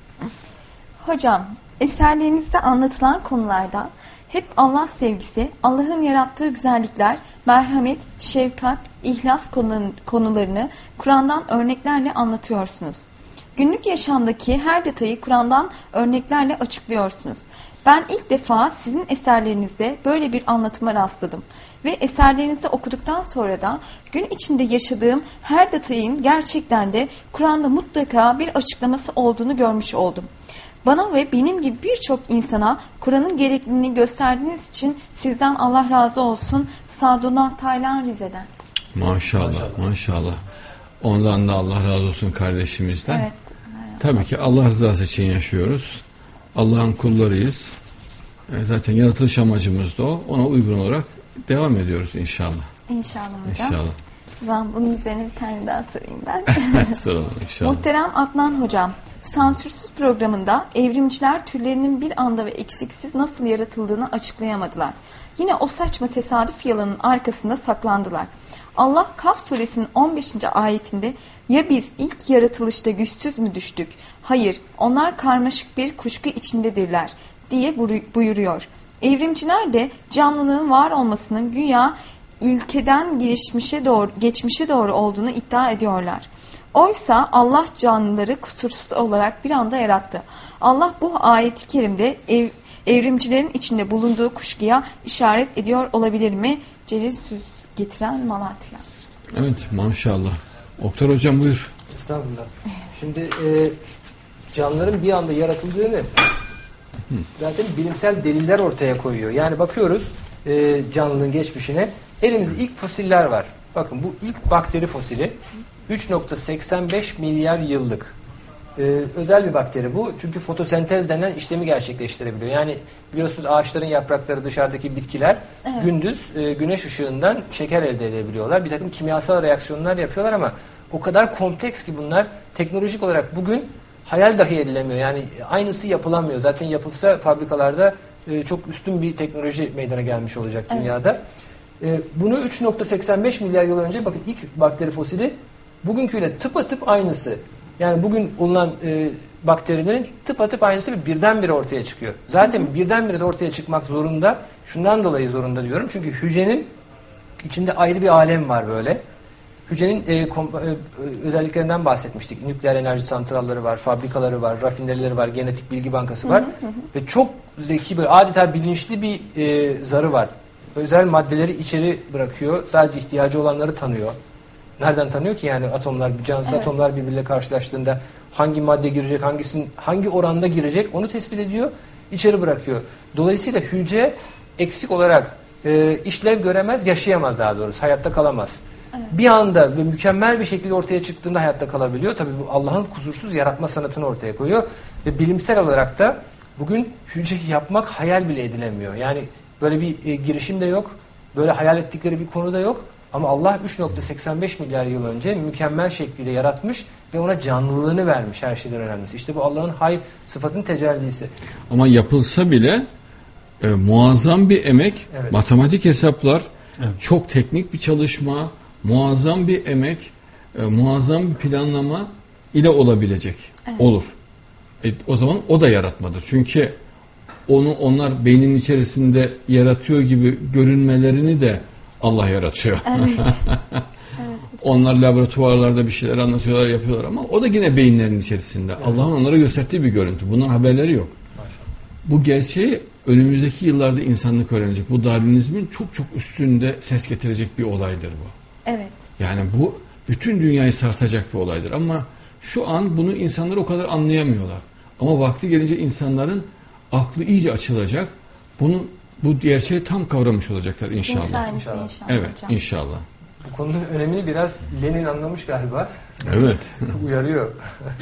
Hocam, eserlerinizde anlatılan konularda hep Allah sevgisi, Allah'ın yarattığı güzellikler, merhamet, şefkat, ihlas konularını Kur'an'dan örneklerle anlatıyorsunuz. Günlük yaşamdaki her detayı Kur'an'dan örneklerle açıklıyorsunuz. Ben ilk defa sizin eserlerinizde böyle bir anlatıma rastladım. Ve eserlerinizi okuduktan sonra da gün içinde yaşadığım her detayın gerçekten de Kur'an'da mutlaka bir açıklaması olduğunu görmüş oldum. Bana ve benim gibi birçok insana Kur'an'ın gerekliliğini gösterdiğiniz için sizden Allah razı olsun. Sadullah Taylan Rize'den. Maşallah, maşallah. Ondan da Allah razı olsun kardeşimizden. Evet. Tabii ki Allah rızası için yaşıyoruz. Allah'ın kullarıyız. Zaten yaratılış amacımız da o. Ona uygun olarak devam ediyoruz inşallah. İnşallah hocam. İnşallah. Ben bunun üzerine bir tane daha sorayım ben. Soralım inşallah. Muhterem Adnan hocam, sansürsüz programında evrimciler türlerinin bir anda ve eksiksiz nasıl yaratıldığını açıklayamadılar. Yine o saçma tesadüf yalanın arkasında saklandılar. Allah Kaf suresinin 15. ayetinde ya biz ilk yaratılışta güçsüz mü düştük? Hayır, onlar karmaşık bir kuşku içindedirler diye buyuruyor. Evrimciler de canlılığın var olmasının güya ilkeden geçmişe doğru olduğunu iddia ediyorlar. Oysa Allah canlıları kusursuz olarak bir anda yarattı. Allah bu ayeti kerimde evrimcilerin içinde bulunduğu kuşkuya işaret ediyor olabilir mi? Celil Süz getiren Malatya. Evet, maşallah. Oktay Hocam buyur. Estağfurullah. Şimdi canlıların bir anda yaratıldığını zaten bilimsel deliller ortaya koyuyor. Yani bakıyoruz canlının geçmişine. Elimizde ilk fosiller var. Bakın bu ilk bakteri fosili 3.85 milyar yıllık. Özel bir bakteri bu. Çünkü fotosentez denen işlemi gerçekleştirebiliyor. Yani biliyorsunuz ağaçların yaprakları, dışarıdaki bitkiler gündüz güneş ışığından şeker elde edebiliyorlar. Bir takım kimyasal reaksiyonlar yapıyorlar ama o kadar kompleks ki bunlar teknolojik olarak bugün hayal dahi edilemiyor. Yani aynısı yapılamıyor. Zaten yapılsa fabrikalarda çok üstün bir teknoloji meydana gelmiş olacak dünyada. Bunu 3.85 milyar yıl önce bakın ilk bakteri fosili bugünküyle tıpatıp aynısı. Yani bugün bulunan bakterilerin tıpatıp aynısı ve birdenbire ortaya çıkıyor. Zaten birdenbire de ortaya çıkmak zorunda. Şundan dolayı zorunda diyorum. Çünkü hücrenin içinde ayrı bir alem var böyle. Hücrenin özelliklerinden bahsetmiştik. Nükleer enerji santralları var, fabrikaları var, rafinerileri var, genetik bilgi bankası var. Ve çok zeki bir, adeta bilinçli bir zarı var. Özel maddeleri içeri bırakıyor. Sadece ihtiyacı olanları tanıyor. Nereden tanıyor ki yani atomlar, cansız atomlar birbiriyle karşılaştığında hangi madde girecek, hangi oranda girecek onu tespit ediyor, içeri bırakıyor. Dolayısıyla hücre eksik olarak işlev göremez, yaşayamaz daha doğrusu, hayatta kalamaz. Evet. Bir anda ve mükemmel bir şekilde ortaya çıktığında hayatta kalabiliyor. Tabii bu Allah'ın kusursuz yaratma sanatını ortaya koyuyor ve bilimsel olarak da bugün hücre yapmak hayal bile edilemiyor. Yani böyle bir girişim de yok, böyle hayal ettikleri bir konu da yok. Ama Allah 3.85 milyar yıl önce mükemmel şekliyle yaratmış ve ona canlılığını vermiş, her şeyden önemlisi. İşte bu Allah'ın hay sıfatının tecellisi. Ama yapılsa bile muazzam bir emek, matematik hesaplar, çok teknik bir çalışma, muazzam bir emek, muazzam bir planlama ile olabilecek. Olur. O zaman o da yaratmadır. Çünkü onlar beynin içerisinde yaratıyor gibi görünmelerini de Allah yaratıyor. Evet. Onlar laboratuvarlarda bir şeyler anlatıyorlar, yapıyorlar ama o da yine beyinlerin içerisinde. Allah'ın onlara gösterdiği bir görüntü. Bundan haberleri yok. Bu gerçeği önümüzdeki yıllarda insanlık öğrenecek. Bu Darwinizmin çok çok üstünde ses getirecek bir olaydır bu. Evet. Yani bu bütün dünyayı sarsacak bir olaydır ama şu an bunu insanlar o kadar anlayamıyorlar. Ama vakti gelince insanların aklı iyice açılacak. Bu gerçeği tam kavramış olacaklar inşallah. İnşallah. Evet, inşallah. Bu konunun önemini biraz Lenin anlamış galiba. Evet. Uyarıyor.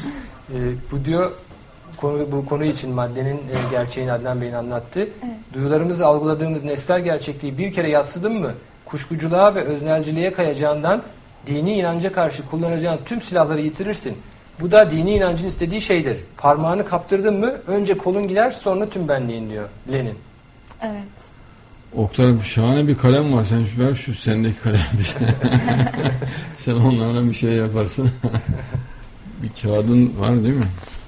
Bu diyor bu konu için maddenin gerçeğini Adnan Bey'in anlattı. Evet. Duyularımızla algıladığımız nesnel gerçekliği bir kere yatsıdın mı kuşkuculuğa ve öznelciliğe kayacağından dini inanca karşı kullanacağın tüm silahları yitirirsin. Bu da dini inancın istediği şeydir. Parmağını kaptırdın mı önce kolun gider sonra tüm benliğin diyor Lenin. Evet. Oktay şahane bir kalem var. Sen ver şu sendeki kalem bir şey. Sen onlarla bir şey yaparsın. Bir kağıdın var değil mi?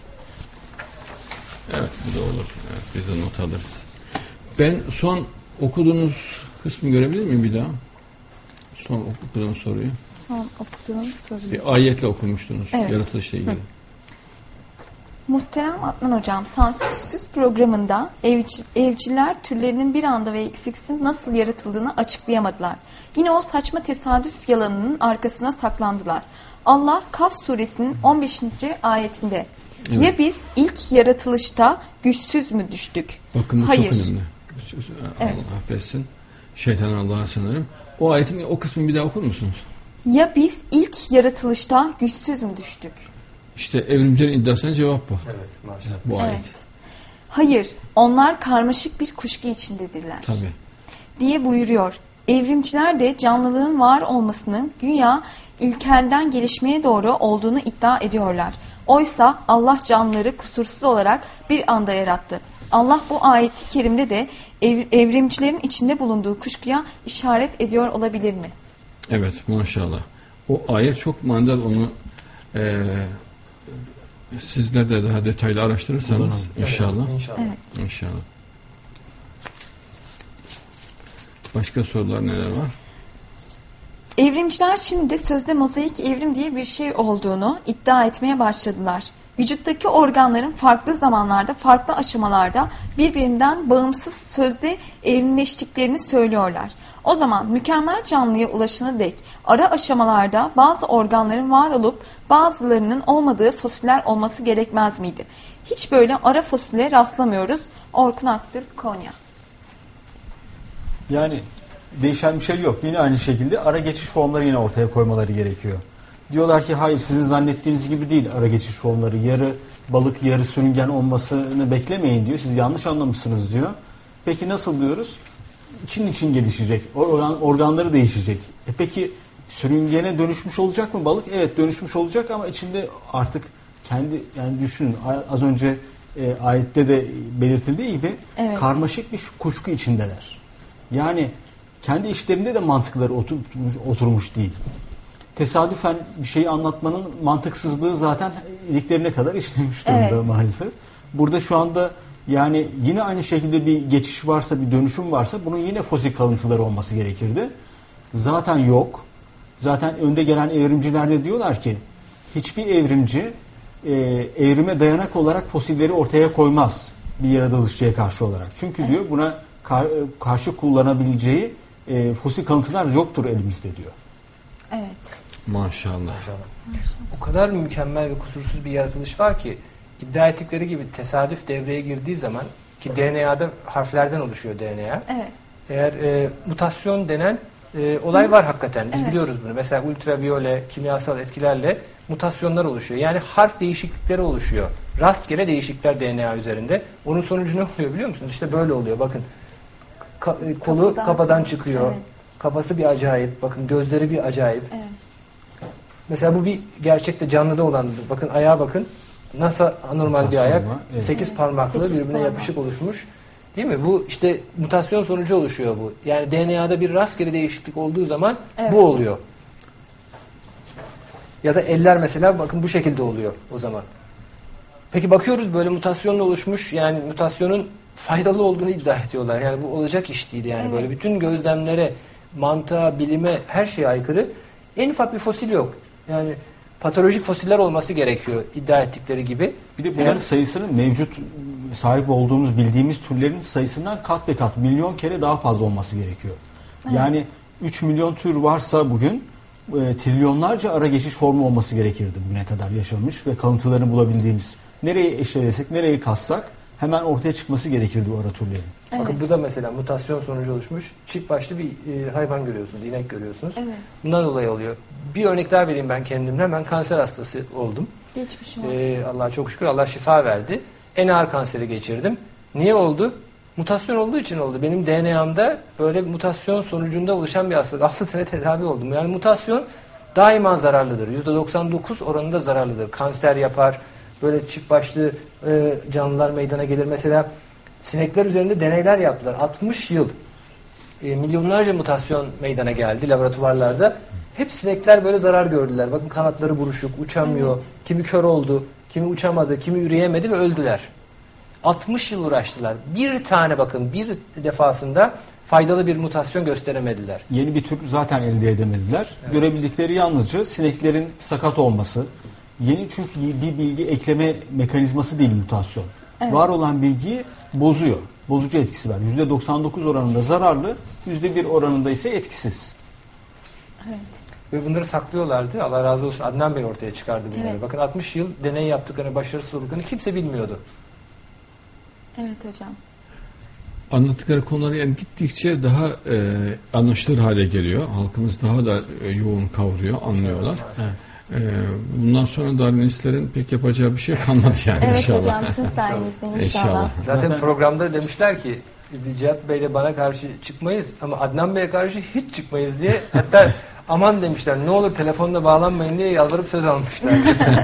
Evet bu da olur. Evet, biz de not alırız. Ben son okuduğunuz kısmı görebilir miyim bir daha? Son okuduğunuz soruyu. Son okuduğum soruyu. Bir ayetle okumuştunuz. Evet. Yaratılışla ilgili. Muhterem Adnan Hocam, Sansürsüz programında evciler türlerinin bir anda ve eksiksiz nasıl yaratıldığını açıklayamadılar. Yine o saçma tesadüf yalanının arkasına saklandılar. Allah Kaf suresinin 15. ayetinde ya biz ilk yaratılışta güçsüz mü düştük? Bakın bu hayır. Çok önemli. Allah affetsin. Şeytan Allah'a sınırım. O ayetin o kısmını bir daha okur musunuz? Ya biz ilk yaratılışta güçsüz mü düştük? İşte evrimcilerin iddiasına cevap bu. Evet, maşallah. Bu ayet. Evet. Hayır, onlar karmaşık bir kuşku içindedirler. Tabii. Diye buyuruyor. Evrimciler de canlılığın var olmasının güya ilkelden gelişmeye doğru olduğunu iddia ediyorlar. Oysa Allah canlıları kusursuz olarak bir anda yarattı. Allah bu ayeti kerimde de evrimcilerin içinde bulunduğu kuşkuya işaret ediyor olabilir mi? Evet, maşallah. O ayet çok manidar, onu sizler de daha detaylı araştırırsanız inşallah. Evet, inşallah. Evet. İnşallah. Başka sorular neler var? Evrimciler şimdi de sözde mozaik evrim diye bir şey olduğunu iddia etmeye başladılar. Vücuttaki organların farklı zamanlarda, farklı aşamalarda birbirinden bağımsız sözde evrimleştiklerini söylüyorlar. O zaman mükemmel canlıya ulaşana dek ara aşamalarda bazı organların var olup bazılarının olmadığı fosiller olması gerekmez miydi? Hiç böyle ara fosile rastlamıyoruz. Orkun Aktürk, Konya. Yani değişen bir şey yok. Yine aynı şekilde ara geçiş formları yine ortaya koymaları gerekiyor. Diyorlar ki hayır, sizin zannettiğiniz gibi değil ara geçiş formları. Yarı balık yarı sürüngen olmasını beklemeyin diyor. Siz yanlış anlamışsınız diyor. Peki nasıl diyoruz? İçin gelişecek. Organları değişecek. Peki sürüngene dönüşmüş olacak mı balık? Evet, dönüşmüş olacak ama içinde artık kendi, yani düşünün az önce ayette de belirtildiği gibi evet, karmaşık bir kuşku içindeler. Yani kendi içlerinde de mantıkları oturmuş değil. Tesadüfen bir şeyi anlatmanın mantıksızlığı zaten iliklerine kadar işlemiş durumda, evet, maalesef. Burada şu anda yani yine aynı şekilde bir geçiş varsa, bir dönüşüm varsa bunun yine fosil kalıntıları olması gerekirdi. Zaten yok. Zaten önde gelen evrimciler de diyorlar ki hiçbir evrimci evrime dayanak olarak fosilleri ortaya koymaz bir yaratılışçıya karşı olarak. Çünkü diyor buna karşı kullanabileceği fosil kalıntılar yoktur elimizde diyor. Evet. Maşallah. O kadar mükemmel ve kusursuz bir yaratılış var ki iddia ettikleri gibi tesadüf devreye girdiği zaman ki DNA'da harflerden oluşuyor DNA. Evet. Eğer mutasyon denen olay var hakikaten. Biz biliyoruz bunu. Mesela ultraviyole, kimyasal etkilerle mutasyonlar oluşuyor. Yani harf değişiklikleri oluşuyor. Rastgele değişiklikler DNA üzerinde. Onun sonucu ne oluyor biliyor musunuz? İşte böyle oluyor. Bakın kolu kafadan çıkıyor. Evet. Kafası bir acayip. Bakın gözleri bir acayip. Evet. Mesela bu bir gerçekte canlıda olan. Bakın ayağa bakın. Nasıl anormal bir ayak. Evet. 8 parmaklı birbirine yapışık oluşmuş. Değil mi? Bu işte mutasyon sonucu oluşuyor bu. Yani DNA'da bir rastgele değişiklik olduğu zaman bu oluyor. Ya da eller mesela bakın bu şekilde oluyor o zaman. Peki bakıyoruz böyle mutasyonla oluşmuş, yani mutasyonun faydalı olduğunu iddia ediyorlar. Yani bu olacak iş değil yani. Böyle bütün gözlemlere, mantığa, bilime, her şeye aykırı. En ufak bir fosil yok. Yani patolojik fosiller olması gerekiyor iddia ettikleri gibi. Bir de bunların sayısının mevcut sahip olduğumuz, bildiğimiz türlerin sayısından kat be kat, milyon kere daha fazla olması gerekiyor. Evet. Yani 3 milyon tür varsa bugün trilyonlarca ara geçiş formu olması gerekirdi bugüne kadar yaşamış ve kalıntılarını bulabildiğimiz. Nereye eşelesek, nereye kassak hemen ortaya çıkması gerekirdi o ara türlerin. Evet. Bakın bu da mesela mutasyon sonucu oluşmuş çift başlı bir hayvan görüyorsunuz, inek görüyorsunuz. Evet. Bundan dolayı oluyor. Bir örnek daha vereyim ben kendimden. Ben kanser hastası oldum. Geçmiş olsun. Allah'a çok şükür, Allah şifa verdi. En ağır kanseri geçirdim. Niye oldu? Mutasyon olduğu için oldu. Benim DNA'mda böyle bir mutasyon sonucunda oluşan bir hastalık. 6 sene tedavi oldum. Yani mutasyon daima zararlıdır. %99 oranında zararlıdır. Kanser yapar. Böyle çift başlı canlılar meydana gelir. Mesela sinekler üzerinde deneyler yaptılar. 60 yıl milyonlarca mutasyon meydana geldi laboratuvarlarda. Hep sinekler böyle zarar gördüler. Bakın kanatları buruşuk, uçamıyor. Evet. Kimi kör oldu, kimi uçamadı, kimi üreyemedi ve öldüler. 60 yıl uğraştılar. Bir tane bakın bir defasında faydalı bir mutasyon gösteremediler. Yeni bir tür zaten elde edemediler. Evet. Görebildikleri yalnızca sineklerin sakat olması. Yeni, çünkü bir bilgi ekleme mekanizması değil mutasyon. Evet. Var olan bilgiyi bozuyor. Bozucu etkisi var. %99 oranında zararlı, %1 oranında ise etkisiz. Evet. Ve bunları saklıyorlardı. Allah razı olsun, Adnan Bey ortaya çıkardı bunları. Evet. Bakın 60 yıl deney yaptıklarını, başarısız olduklarını kimse bilmiyordu. Evet hocam. Anlattıkları konuları yani gittikçe daha anlaşılır hale geliyor. Halkımız daha da yoğun kavruyor, anlıyorlar. Evet. Bundan sonra Darwinistlerin pek yapacağı bir şey kalmadı yani evet inşallah. Evet hocam, sizin sayenizde inşallah. Zaten programda demişler ki Cihat Bey'le bana karşı çıkmayız ama Adnan Bey'e karşı hiç çıkmayız diye, hatta aman demişler, ne olur telefonla bağlanmayın diye yalvarıp söz almışlar.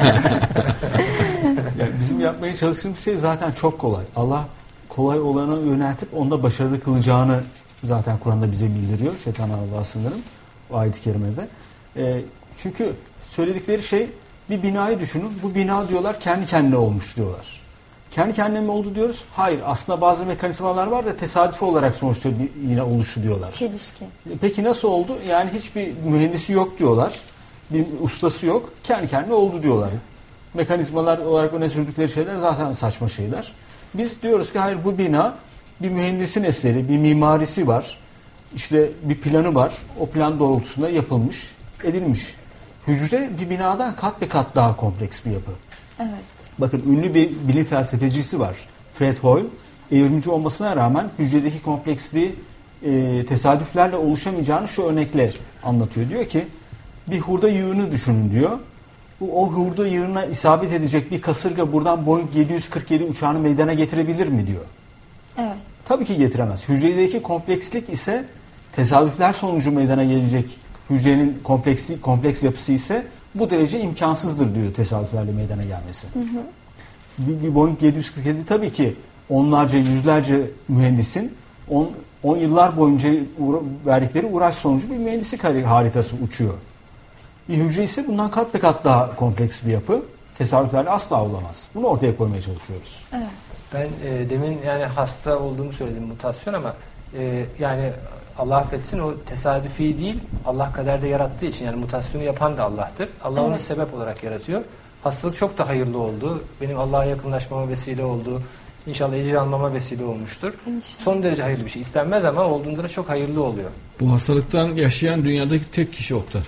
Yani bizim yapmaya çalıştığımız şey zaten çok kolay. Allah kolay olana yöneltip onda başarılı kılacağını zaten Kur'an'da bize bildiriyor. Şeytan Allah'a sınırım o ayet-i kerimede. Çünkü söyledikleri şey, bir binayı düşünün. Bu bina diyorlar kendi kendine olmuş diyorlar. Kendi kendine mi oldu diyoruz? Hayır. Aslında bazı mekanizmalar var da tesadüfi olarak sonuçta yine oluştu diyorlar. Çelişki. Peki nasıl oldu? Yani hiçbir mühendisi yok diyorlar. Bir ustası yok. Kendi kendine oldu diyorlar. Mekanizmalar olarak öne sürdükleri şeyler zaten saçma şeyler. Biz diyoruz ki hayır, bu bina bir mühendisin eseri, bir mimarisi var. İşte bir planı var. O plan doğrultusunda yapılmış, edilmiş. Hücre bir binadan kat be kat daha kompleks bir yapı. Evet. Bakın ünlü bir bilim felsefecisi var. Fred Hoyle. Evrimci olmasına rağmen hücredeki kompleksliği tesadüflerle oluşamayacağını şu örnekle anlatıyor. Diyor ki bir hurda yığını düşünün diyor. O hurda yığınına isabet edecek bir kasırga buradan Boeing 747 uçağını meydana getirebilir mi diyor. Evet. Tabii ki getiremez. Hücredeki komplekslik ise tesadüfler sonucu meydana gelecek. Hücrenin kompleks yapısı ise bu derece imkansızdır diyor tesadüflerle meydana gelmesi. Hı hı. Bir Boeing 747 tabii ki onlarca, yüzlerce mühendisin 10 yıllar boyunca verdikleri uğraş sonucu bir mühendislik harikası uçuyor. Bir hücre ise bundan kat be kat daha kompleks bir yapı. Tesadüflerle asla olamaz. Bunu ortaya koymaya çalışıyoruz. Evet. Ben demin yani hasta olduğumu söyledim, mutasyon, ama yani Allah affetsin, o tesadüfi değil, Allah kaderde yarattığı için, yani mutasyonu yapan da Allah'tır. Allah onu sebep olarak yaratıyor. Hastalık çok da hayırlı oldu. Benim Allah'a yakınlaşmama vesile oldu. İnşallah ecir almama vesile olmuştur. İnşallah. Son derece hayırlı bir şey. İstenmez ama olduğunda da çok hayırlı oluyor. Bu hastalıktan yaşayan dünyadaki tek kişi Oktar.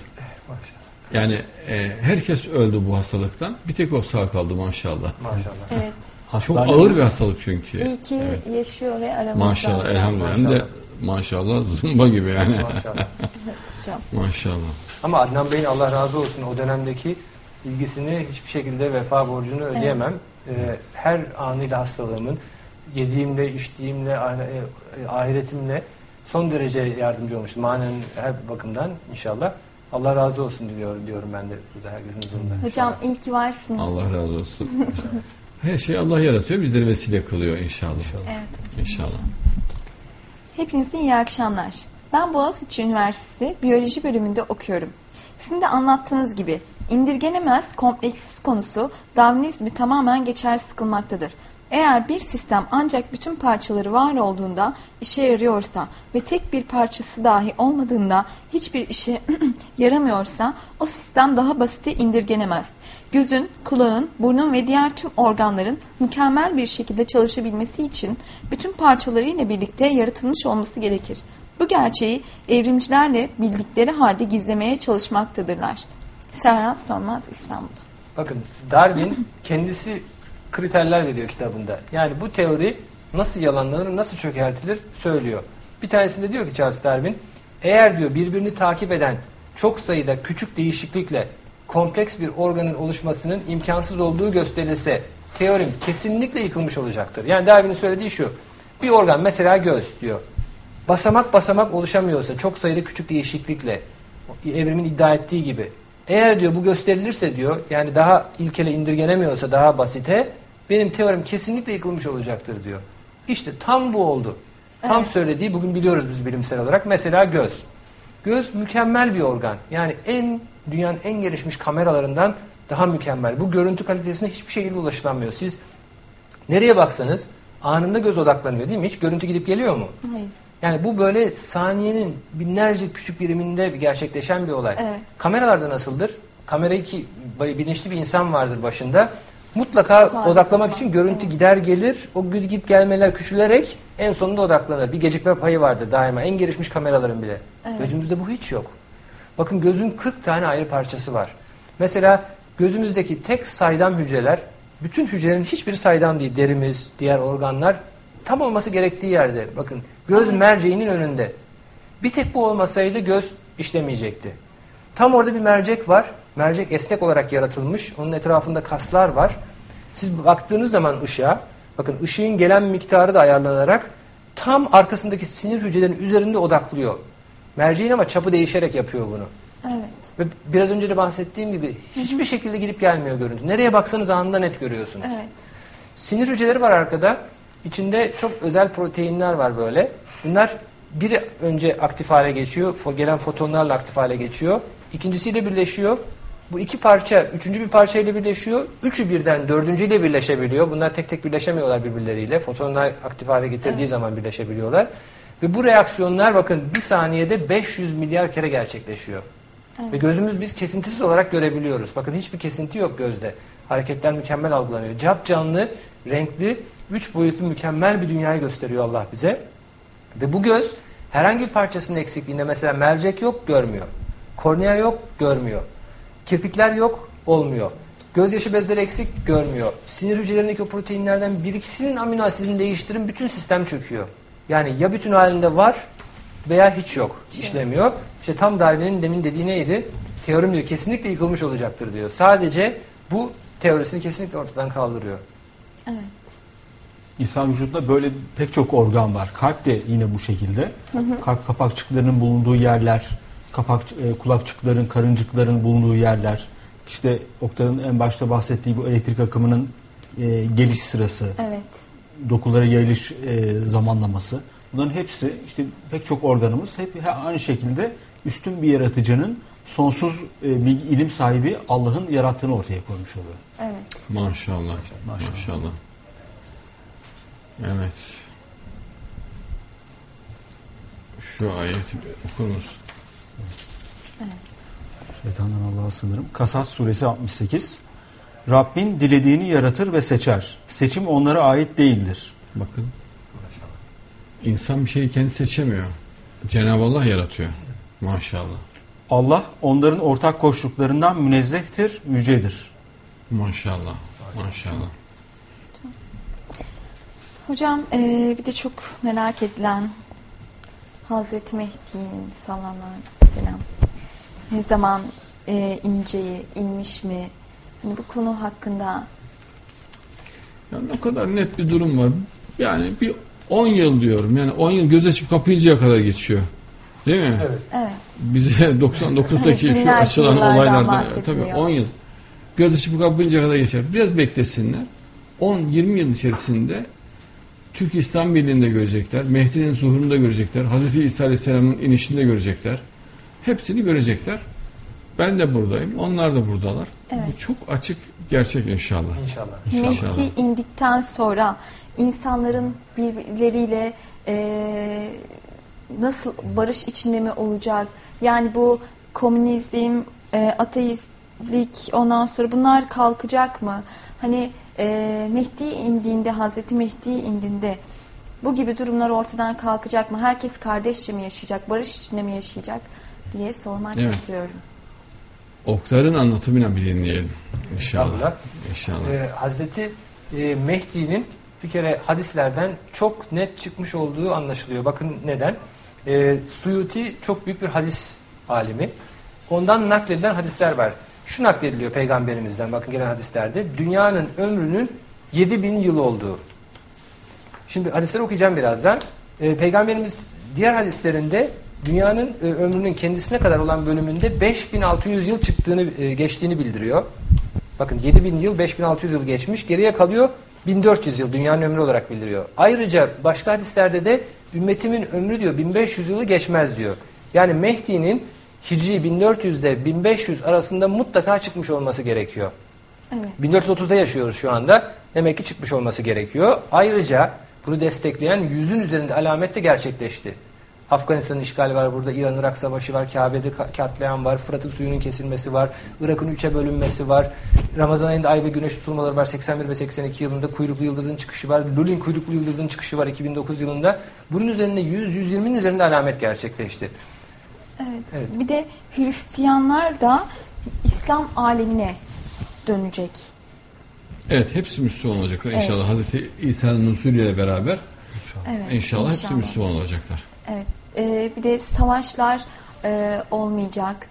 Yani herkes öldü bu hastalıktan. Bir tek o sağ kaldı maşallah. Maşallah. Evet. Çok ağır bir hastalık çünkü. İyi ki yaşıyor ve aramızda. Maşallah, elhamdülillah. Hem de maşallah zımba gibi yani. Maşallah. Maşallah. Ama Adnan Bey'in, Allah razı olsun, o dönemdeki ilgisini hiçbir şekilde, vefa borcunu ödeyemem. Her anıyla hastalığımın, yediğimle, içtiğimle, ahiretimle son derece yardımcı olmuştu. Manen her bakımdan inşallah. Allah razı olsun diyorum ben de burada herkesin huzurunda. Hocam iyi ki varsınız. Allah razı olsun. Her şeyi Allah yaratıyor, bizleri vesile kılıyor inşallah. Evet. İnşallah. Hepinize iyi akşamlar. Ben Boğaziçi Üniversitesi Biyoloji bölümünde okuyorum. Sizin de anlattığınız gibi indirgenemez kompleksiz konusu Darwinizmi tamamen geçersiz kılmaktadır. Eğer bir sistem ancak bütün parçaları var olduğunda işe yarıyorsa ve tek bir parçası dahi olmadığında hiçbir işe yaramıyorsa o sistem daha basite indirgenemez. Gözün, kulağın, burnun ve diğer tüm organların mükemmel bir şekilde çalışabilmesi için bütün parçalarıyla birlikte yaratılmış olması gerekir. Bu gerçeği evrimcilerle bildikleri halde gizlemeye çalışmaktadırlar. Serhat Sormaz, İstanbul. Bakın, Darwin kendisi kriterler veriyor kitabında. Yani bu teori nasıl yalanlanır, nasıl çökertilir söylüyor. Bir tanesinde diyor ki Charles Darwin, eğer diyor birbirini takip eden çok sayıda küçük değişiklikle kompleks bir organın oluşmasının imkansız olduğu gösterilse teorim kesinlikle yıkılmış olacaktır. Yani Darwin'in söylediği şu: bir organ, mesela göz diyor, basamak basamak oluşamıyorsa çok sayıda küçük değişiklikle, evrimin iddia ettiği gibi, eğer diyor bu gösterilirse diyor, yani daha ilkele indirgenemiyorsa, daha basite, benim teorim kesinlikle yıkılmış olacaktır diyor. İşte tam bu oldu. Tam söylediği, bugün biliyoruz biz bilimsel olarak. Mesela göz. Göz mükemmel bir organ. Yani dünyanın en gelişmiş kameralarından daha mükemmel. Bu görüntü kalitesine hiçbir şekilde ulaşılamıyor. Siz nereye baksanız anında göz odaklanıyor, değil mi? Hiç görüntü gidip geliyor mu? Hayır. Yani bu böyle saniyenin binlerce küçük biriminde gerçekleşen bir olay. Evet. Kameralarda nasıldır? Kamerayı, ki bilinçli bir insan vardır başında, mutlaka odaklamak için görüntü gider gelir. O gidip gelmeler küçülerek en sonunda odaklanır. Bir gecikme payı vardır daima. En gelişmiş kameraların bile. Evet. Gözümüzde bu hiç yok. Bakın, gözün 40 tane ayrı parçası var. Mesela gözümüzdeki tek saydam hücreler, bütün hücrelerin hiçbiri saydam değil. Derimiz, diğer organlar tam olması gerektiği yerde. Bakın, göz merceğinin önünde. Bir tek bu olmasaydı göz işlemeyecekti. Tam orada bir mercek var. Mercek esnek olarak yaratılmış. Onun etrafında kaslar var. Siz baktığınız zaman ışığa, bakın ışığın gelen miktarı da ayarlanarak tam arkasındaki sinir hücrelerinin üzerinde odaklıyor. Merceğin ama çapı değişerek yapıyor bunu. Evet. Ve biraz önce de bahsettiğim gibi hiçbir şekilde gidip gelmiyor görüntü. Nereye baksanız anında net görüyorsunuz. Evet. Sinir hücreleri var arkada. İçinde çok özel proteinler var böyle. Bunlar biri önce aktif hale geçiyor. Gelen fotonlarla aktif hale geçiyor. İkincisiyle birleşiyor. Bu iki parça üçüncü bir parçayla birleşiyor. Üçü birden dördüncüyle birleşebiliyor. Bunlar tek tek birleşemiyorlar birbirleriyle. Fotonlar aktif hale getirdiği zaman birleşebiliyorlar. Ve bu reaksiyonlar bakın bir saniyede 500 milyar kere gerçekleşiyor. Ve gözümüz biz kesintisiz olarak görebiliyoruz. Bakın hiçbir kesinti yok gözde. Hareketler mükemmel algılanıyor. Cap canlı, renkli, 3 boyutlu mükemmel bir dünyayı gösteriyor Allah bize. Ve bu göz herhangi bir parçasının eksikliğinde mesela mercek yok, görmüyor. Kornea yok, görmüyor. Kirpikler yok, olmuyor. Gözyaşı bezleri eksik, görmüyor. Sinir hücrelerindeki o proteinlerden bir ikisinin amino asidini değiştirin, bütün sistem çöküyor. Yani ya bütün halinde var veya hiç yok, işlemiyor. İşte tam Darwin'in demin dediği neydi? Teorim diyor, kesinlikle yıkılmış olacaktır diyor. Sadece bu teorisini kesinlikle ortadan kaldırıyor. Evet. İnsan vücudunda böyle pek çok organ var. Kalp de yine bu şekilde. Kalp kapakçıklarının bulunduğu yerler, kulakçıkların, karıncıkların bulunduğu yerler. İşte Oktay'ın en başta bahsettiği bu elektrik akımının geliş sırası, Evet. dokulara yayılış zamanlaması. Bunların hepsi işte pek çok organımız hep aynı şekilde üstün bir yaratıcının sonsuz bir ilim sahibi Allah'ın yarattığını ortaya koymuş oluyor. Evet. Maşallah. Maşallah. Evet. Şu ayeti okur musun? Evet. Şeytandan Allah'a sığınırım. Kasas suresi 68. Rabbin dilediğini yaratır ve seçer. Seçim onlara ait değildir. Bakın. İnsan bir şeyi kendi seçemiyor. Cenab-ı Allah yaratıyor. Maşallah. Allah onların ortak koştuklarından münezzehtir, yücedir. Maşallah. Maşallah. Hocam bir de çok merak edilen Hazreti Mehdi'nin sallallahu aleyhi ve sellem ne zaman inmiş mi? Yani bu konu hakkında Yani o kadar net bir durum var. Yani bir 10 yıl diyorum. Yani 10 yıl göz açıp kapayıncaya kadar geçiyor. Değil mi? Evet. evet. Bize 99'daki şu Binlerce açılan yıllardan olaylardan bahsediliyor. tabii 10 yıl göz açıp kapayıncaya kadar geçer. Biraz beklesinler. 10-20 yıl içerisinde Türk İslam Birliği'nde görecekler. Mehdi'nin zuhurunu da görecekler. Hazreti İsa Aleyhisselam'ın inişini de görecekler. Hepsini görecekler. Ben de buradayım. Onlar da buradalar. Evet. Bu çok açık gerçek inşallah. İnşallah. Mehdi indikten sonra insanların birbirleriyle nasıl barış içinde mi olacak? Yani bu komünizm, ateistlik, ondan sonra bunlar kalkacak mı? Hani Mehdi indiğinde, Hazreti Mehdi indiğinde bu gibi durumlar ortadan kalkacak mı? Herkes kardeşçe mi yaşayacak, barış içinde mi yaşayacak diye sormak istiyorum. Oktar'ın anlatımıyla bir dinleyelim. İnşallah. İnşallah. Hazreti Mehdi'nin bir kere hadislerden çok net çıkmış olduğu anlaşılıyor. Bakın neden? Suyuti çok büyük bir hadis alimi. Ondan nakledilen hadisler var. Şu naklediliyor Peygamberimizden, bakın gelen hadislerde. Dünyanın ömrünün 7000 yıl olduğu. Şimdi hadisleri okuyacağım birazdan. Peygamberimiz diğer hadislerinde dünyanın ömrünün kendisine kadar olan bölümünde 5600 yıl geçtiğini bildiriyor. Bakın 7000 yıl, 5600 yıl geçmiş. Geriye kalıyor 1400 yıl dünyanın ömrü olarak bildiriyor. Ayrıca başka hadislerde de ümmetimin ömrü diyor 1500 yılı geçmez diyor. Yani Mehdi'nin Hicri 1400 ile 1500 arasında mutlaka çıkmış olması gerekiyor. Evet. 1430'da yaşıyoruz şu anda. Demek ki çıkmış olması gerekiyor. Ayrıca bunu destekleyen 100'ün üzerinde alamet de gerçekleşti. Afganistan'ın işgali var burada, İran-Irak savaşı var, Kabe'de katliam var, Fırat'ın suyunun kesilmesi var, Irak'ın 3'e bölünmesi var, Ramazan ayında ay ve güneş tutulmaları var 81 ve 82 yılında, kuyruklu yıldızın çıkışı var, Lulin kuyruklu yıldızın çıkışı var 2009 yılında. Bunun üzerinde 100-120'nin üzerinde alamet gerçekleşti. Evet. Bir de Hristiyanlar da İslam alemine dönecek. Evet, hepsi Müslüman olacaklar inşallah. Hazreti İsa'nın nusulüyle beraber Evet, inşallah hepsi Müslüman olacaklar. Evet. Bir de savaşlar olmayacak.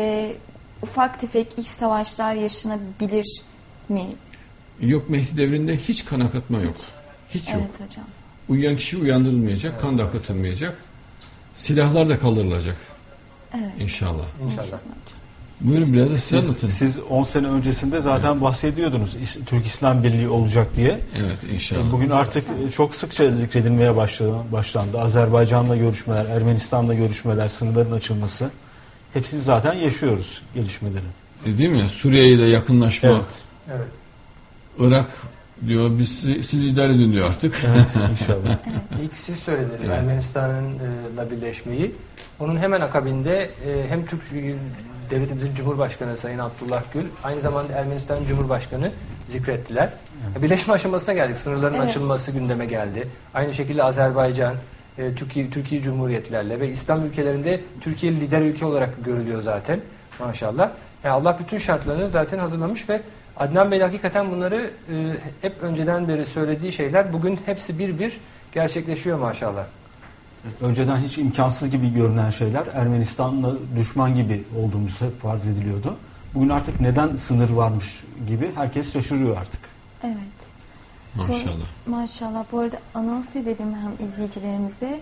Ufak tefek iç savaşlar yaşanabilir mi? Yok, Mehdi devrinde hiç kan akıtma yok. Hiç yok. Evet hocam. Uyuyan kişi uyandırılmayacak, kan da akıtılmayacak. Silahlar da kaldırılacak. Evet. İnşallah. İnşallah. Buyurun biraz da siz anlatın. Siz 10 sene öncesinde zaten bahsediyordunuz Türk İslam Birliği olacak diye. Evet, inşallah. Bugün artık çok sıkça zikredilmeye başlandı. Azerbaycan'la görüşmeler, Ermenistan'la görüşmeler, sınırların açılması. Hepsini zaten yaşıyoruz, gelişmeleri. değil mi? Suriye ile yakınlaşma. Evet. Evet. Irak diyor, siz idare edin diyor artık. Evet, inşallah. İlk siz söylediniz Evet. Ermenistan'la birleşmeyi. Onun hemen akabinde hem Türk devletimizin Cumhurbaşkanı Sayın Abdullah Gül, aynı zamanda Ermenistan Cumhurbaşkanı zikrettiler. Birleşme aşamasına geldik. Sınırların açılması gündeme geldi. Aynı şekilde Azerbaycan, Türkiye Cumhuriyetlerle ve İslam ülkelerinde Türkiye lider ülke olarak görülüyor zaten. Maşallah. Yani Allah bütün şartlarını zaten hazırlamış ve Adnan Bey hakikaten bunları hep önceden beri söylediği şeyler bugün hepsi bir bir gerçekleşiyor maşallah. Önceden hiç imkansız gibi görünen şeyler Ermenistan'la düşman gibi olduğumuz hep farz ediliyordu. Bugün artık neden sınır varmış gibi herkes şaşırıyor artık. Evet. Maşallah. Maşallah. Bu arada anons edelim hem izleyicilerimize.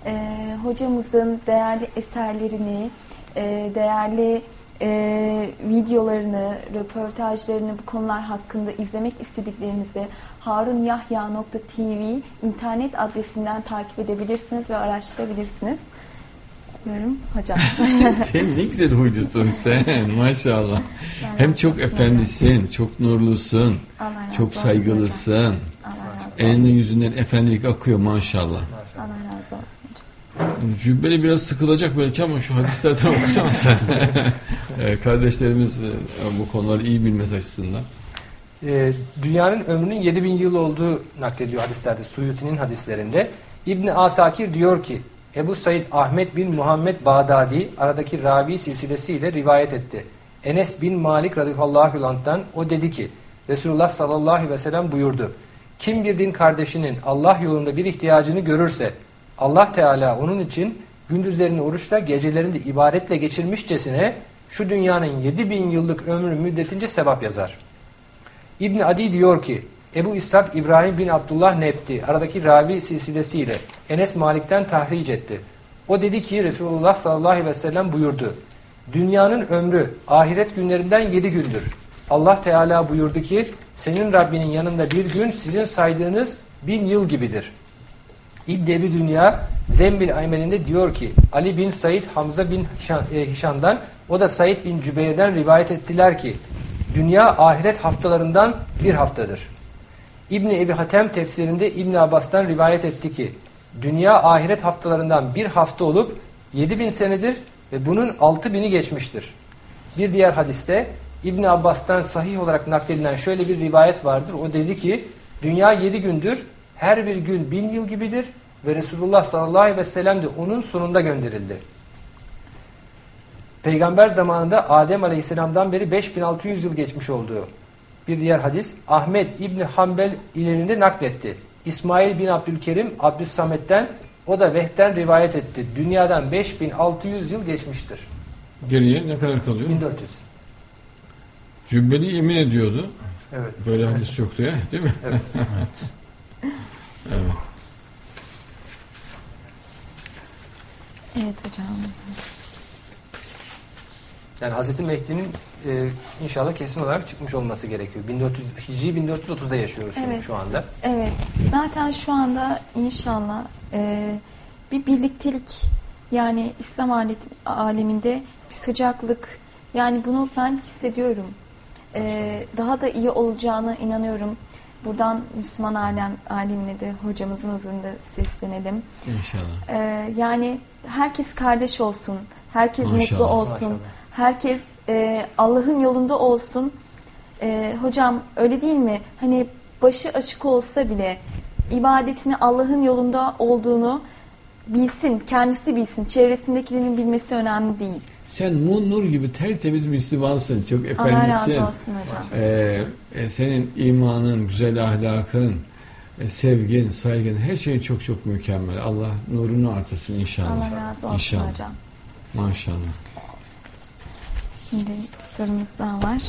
Hocamızın değerli eserlerini, değerli videolarını, röportajlarını bu konular hakkında izlemek istediklerinizi harunyahya.tv internet adresinden takip edebilirsiniz ve araştırabilirsiniz. Diyorum hocam. Sen ne güzel huylusun sen maşallah. Hem çok efendisin, çok nurlusun, çok saygılısın. Allah razı olsun. Elinin yüzünden efendilik akıyor maşallah. Allah razı olsun hocam. Cübbeli biraz sıkılacak belki ama şu hadislerden okusana sen. Kardeşlerimiz bu konuları iyi bilmesi açısından. Dünyanın ömrünün 7000 yıl olduğu naklediliyor hadislerde, Suyuti'nin hadislerinde. İbn-i Asakir diyor ki, Ebu Said Ahmet bin Muhammed Bağdadi aradaki ravi silsilesiyle rivayet etti. Enes bin Malik radıyallahu anh'tan o dedi ki, Resulullah sallallahu aleyhi ve sellem buyurdu. Kim bir din kardeşinin Allah yolunda bir ihtiyacını görürse, Allah Teala onun için gündüzlerini oruçla, gecelerinde ibadetle geçirmişçesine şu dünyanın 7000 yıllık ömrü müddetince sevap yazar. İbn Adi diyor ki, Ebu İshak İbrahim bin Abdullah Nebti aradaki ravi silsilesiyle Enes Malik'ten tahric etti. O dedi ki Resulullah sallallahu aleyhi ve sellem buyurdu. Dünyanın ömrü ahiret günlerinden 7 gündür. Allah Teala buyurdu ki senin Rabbinin yanında bir gün sizin saydığınız 1000 yıl gibidir. İbn Ebi Dünya Zembil Aymen'inde diyor ki Ali bin Said Hamza bin Hişan'dan o da Said bin Cübeyr'den rivayet ettiler ki dünya ahiret haftalarından bir haftadır. İbn Ebi Hatem tefsirinde İbn Abbas'tan rivayet etti ki dünya ahiret haftalarından bir hafta olup 7000 senedir ve bunun 6000'i geçmiştir. Bir diğer hadiste İbn Abbas'tan sahih olarak nakledilen şöyle bir rivayet vardır. O dedi ki dünya 7 gündür, her bir gün 1000 yıl gibidir ve Resulullah sallallahu aleyhi ve sellem de onun sonunda gönderildi. Peygamber zamanında Adem aleyhisselamdan beri 5600 yıl geçmiş olduğu. Bir diğer hadis Ahmet İbni Hanbel ilerinde nakletti. İsmail bin Abdülkerim Abdüssamet'ten o da Vehb'den rivayet etti. Dünyadan 5600 yıl geçmiştir. Geriye ne kadar kalıyor? 1400. Cübbeli yemin ediyordu. Evet. Böyle hadis yoktu ya, değil mi? Evet. Evet. Evet hocam. Yani Hazreti Mehdi'nin inşallah kesin olarak çıkmış olması gerekiyor. 1400, Hicri 1430'da yaşıyoruz Evet. şu anda. Evet. Zaten şu anda inşallah bir birliktelik, yani İslam aleminde bir sıcaklık, yani bunu ben hissediyorum. Daha da iyi olacağına inanıyorum. Buradan Müslüman alemine de hocamızın huzurunda seslenelim. İnşallah. Yani herkes kardeş olsun. Herkes Maşallah. mutlu olsun. Maşallah. Herkes Allah'ın yolunda olsun. Hocam öyle değil mi? Hani başı açık olsa bile ibadetini Allah'ın yolunda olduğunu bilsin. Kendisi bilsin. Çevresindekilerin bilmesi önemli değil. Sen nur gibi tertemiz Müslümansın. Çok Allah efendisin. razı olsun hocam. Senin imanın, güzel ahlakın, sevgin, saygın, her şeyin çok çok mükemmel. Allah nurunu artırsın inşallah. Allah razı olsun İnşallah. hocam. Maşallah. Şimdi bir sorumuz daha var.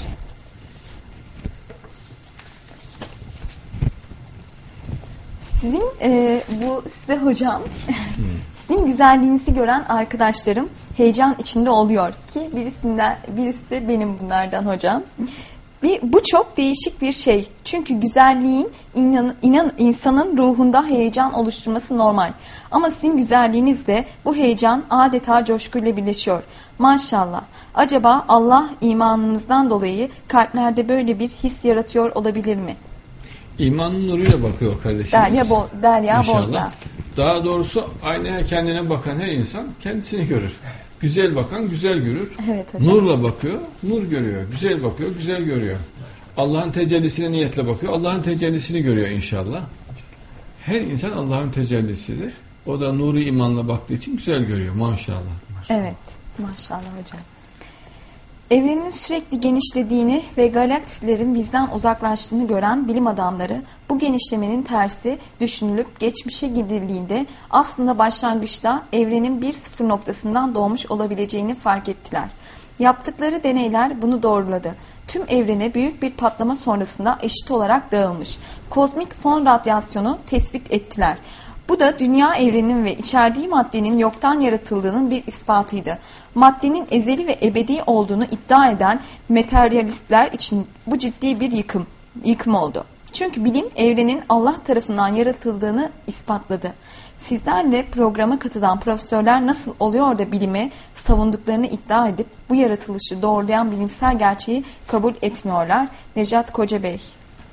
Sizin bu size hocam sizin güzelliğinizi gören arkadaşlarım heyecan içinde oluyor ki birisi de benim bunlardan hocam. Bu çok değişik bir şey. Çünkü güzelliğin insanın ruhunda heyecan oluşturması normal. Ama sizin güzelliğinizle bu heyecan adeta coşkuyla birleşiyor. Maşallah. Acaba Allah imanınızdan dolayı kalplerde böyle bir his yaratıyor olabilir mi? İmanın nuruyla bakıyor kardeşimiz. Derya İnşallah. Bozdağ. Daha doğrusu aynaya kendine bakan her insan kendisini görür. Güzel bakan güzel görür. Evet hocam. Nurla bakıyor, nur görüyor. Güzel bakıyor, güzel görüyor. Allah'ın tecellisine niyetle bakıyor. Allah'ın tecellisini görüyor inşallah. Her insan Allah'ın tecellisidir. O da nuru imanla baktığı için güzel görüyor maşallah. Evet, maşallah hocam. Evrenin sürekli genişlediğini ve galaksilerin bizden uzaklaştığını gören bilim adamları bu genişlemenin tersi düşünülüp geçmişe gidildiğinde aslında başlangıçta evrenin bir sıfır noktasından doğmuş olabileceğini fark ettiler. Yaptıkları deneyler bunu doğruladı. Tüm evrene büyük bir patlama sonrasında eşit olarak dağılmış kozmik fon radyasyonu tespit ettiler. Bu da dünya evrenin ve içerdiği maddenin yoktan yaratıldığının bir ispatıydı. Maddenin ezeli ve ebedi olduğunu iddia eden materyalistler için bu ciddi bir yıkım oldu. Çünkü bilim evrenin Allah tarafından yaratıldığını ispatladı. Sizlerle programa katılan profesörler nasıl oluyor da bilime savunduklarını iddia edip bu yaratılışı doğrulayan bilimsel gerçeği kabul etmiyorlar? Necat Kocabey.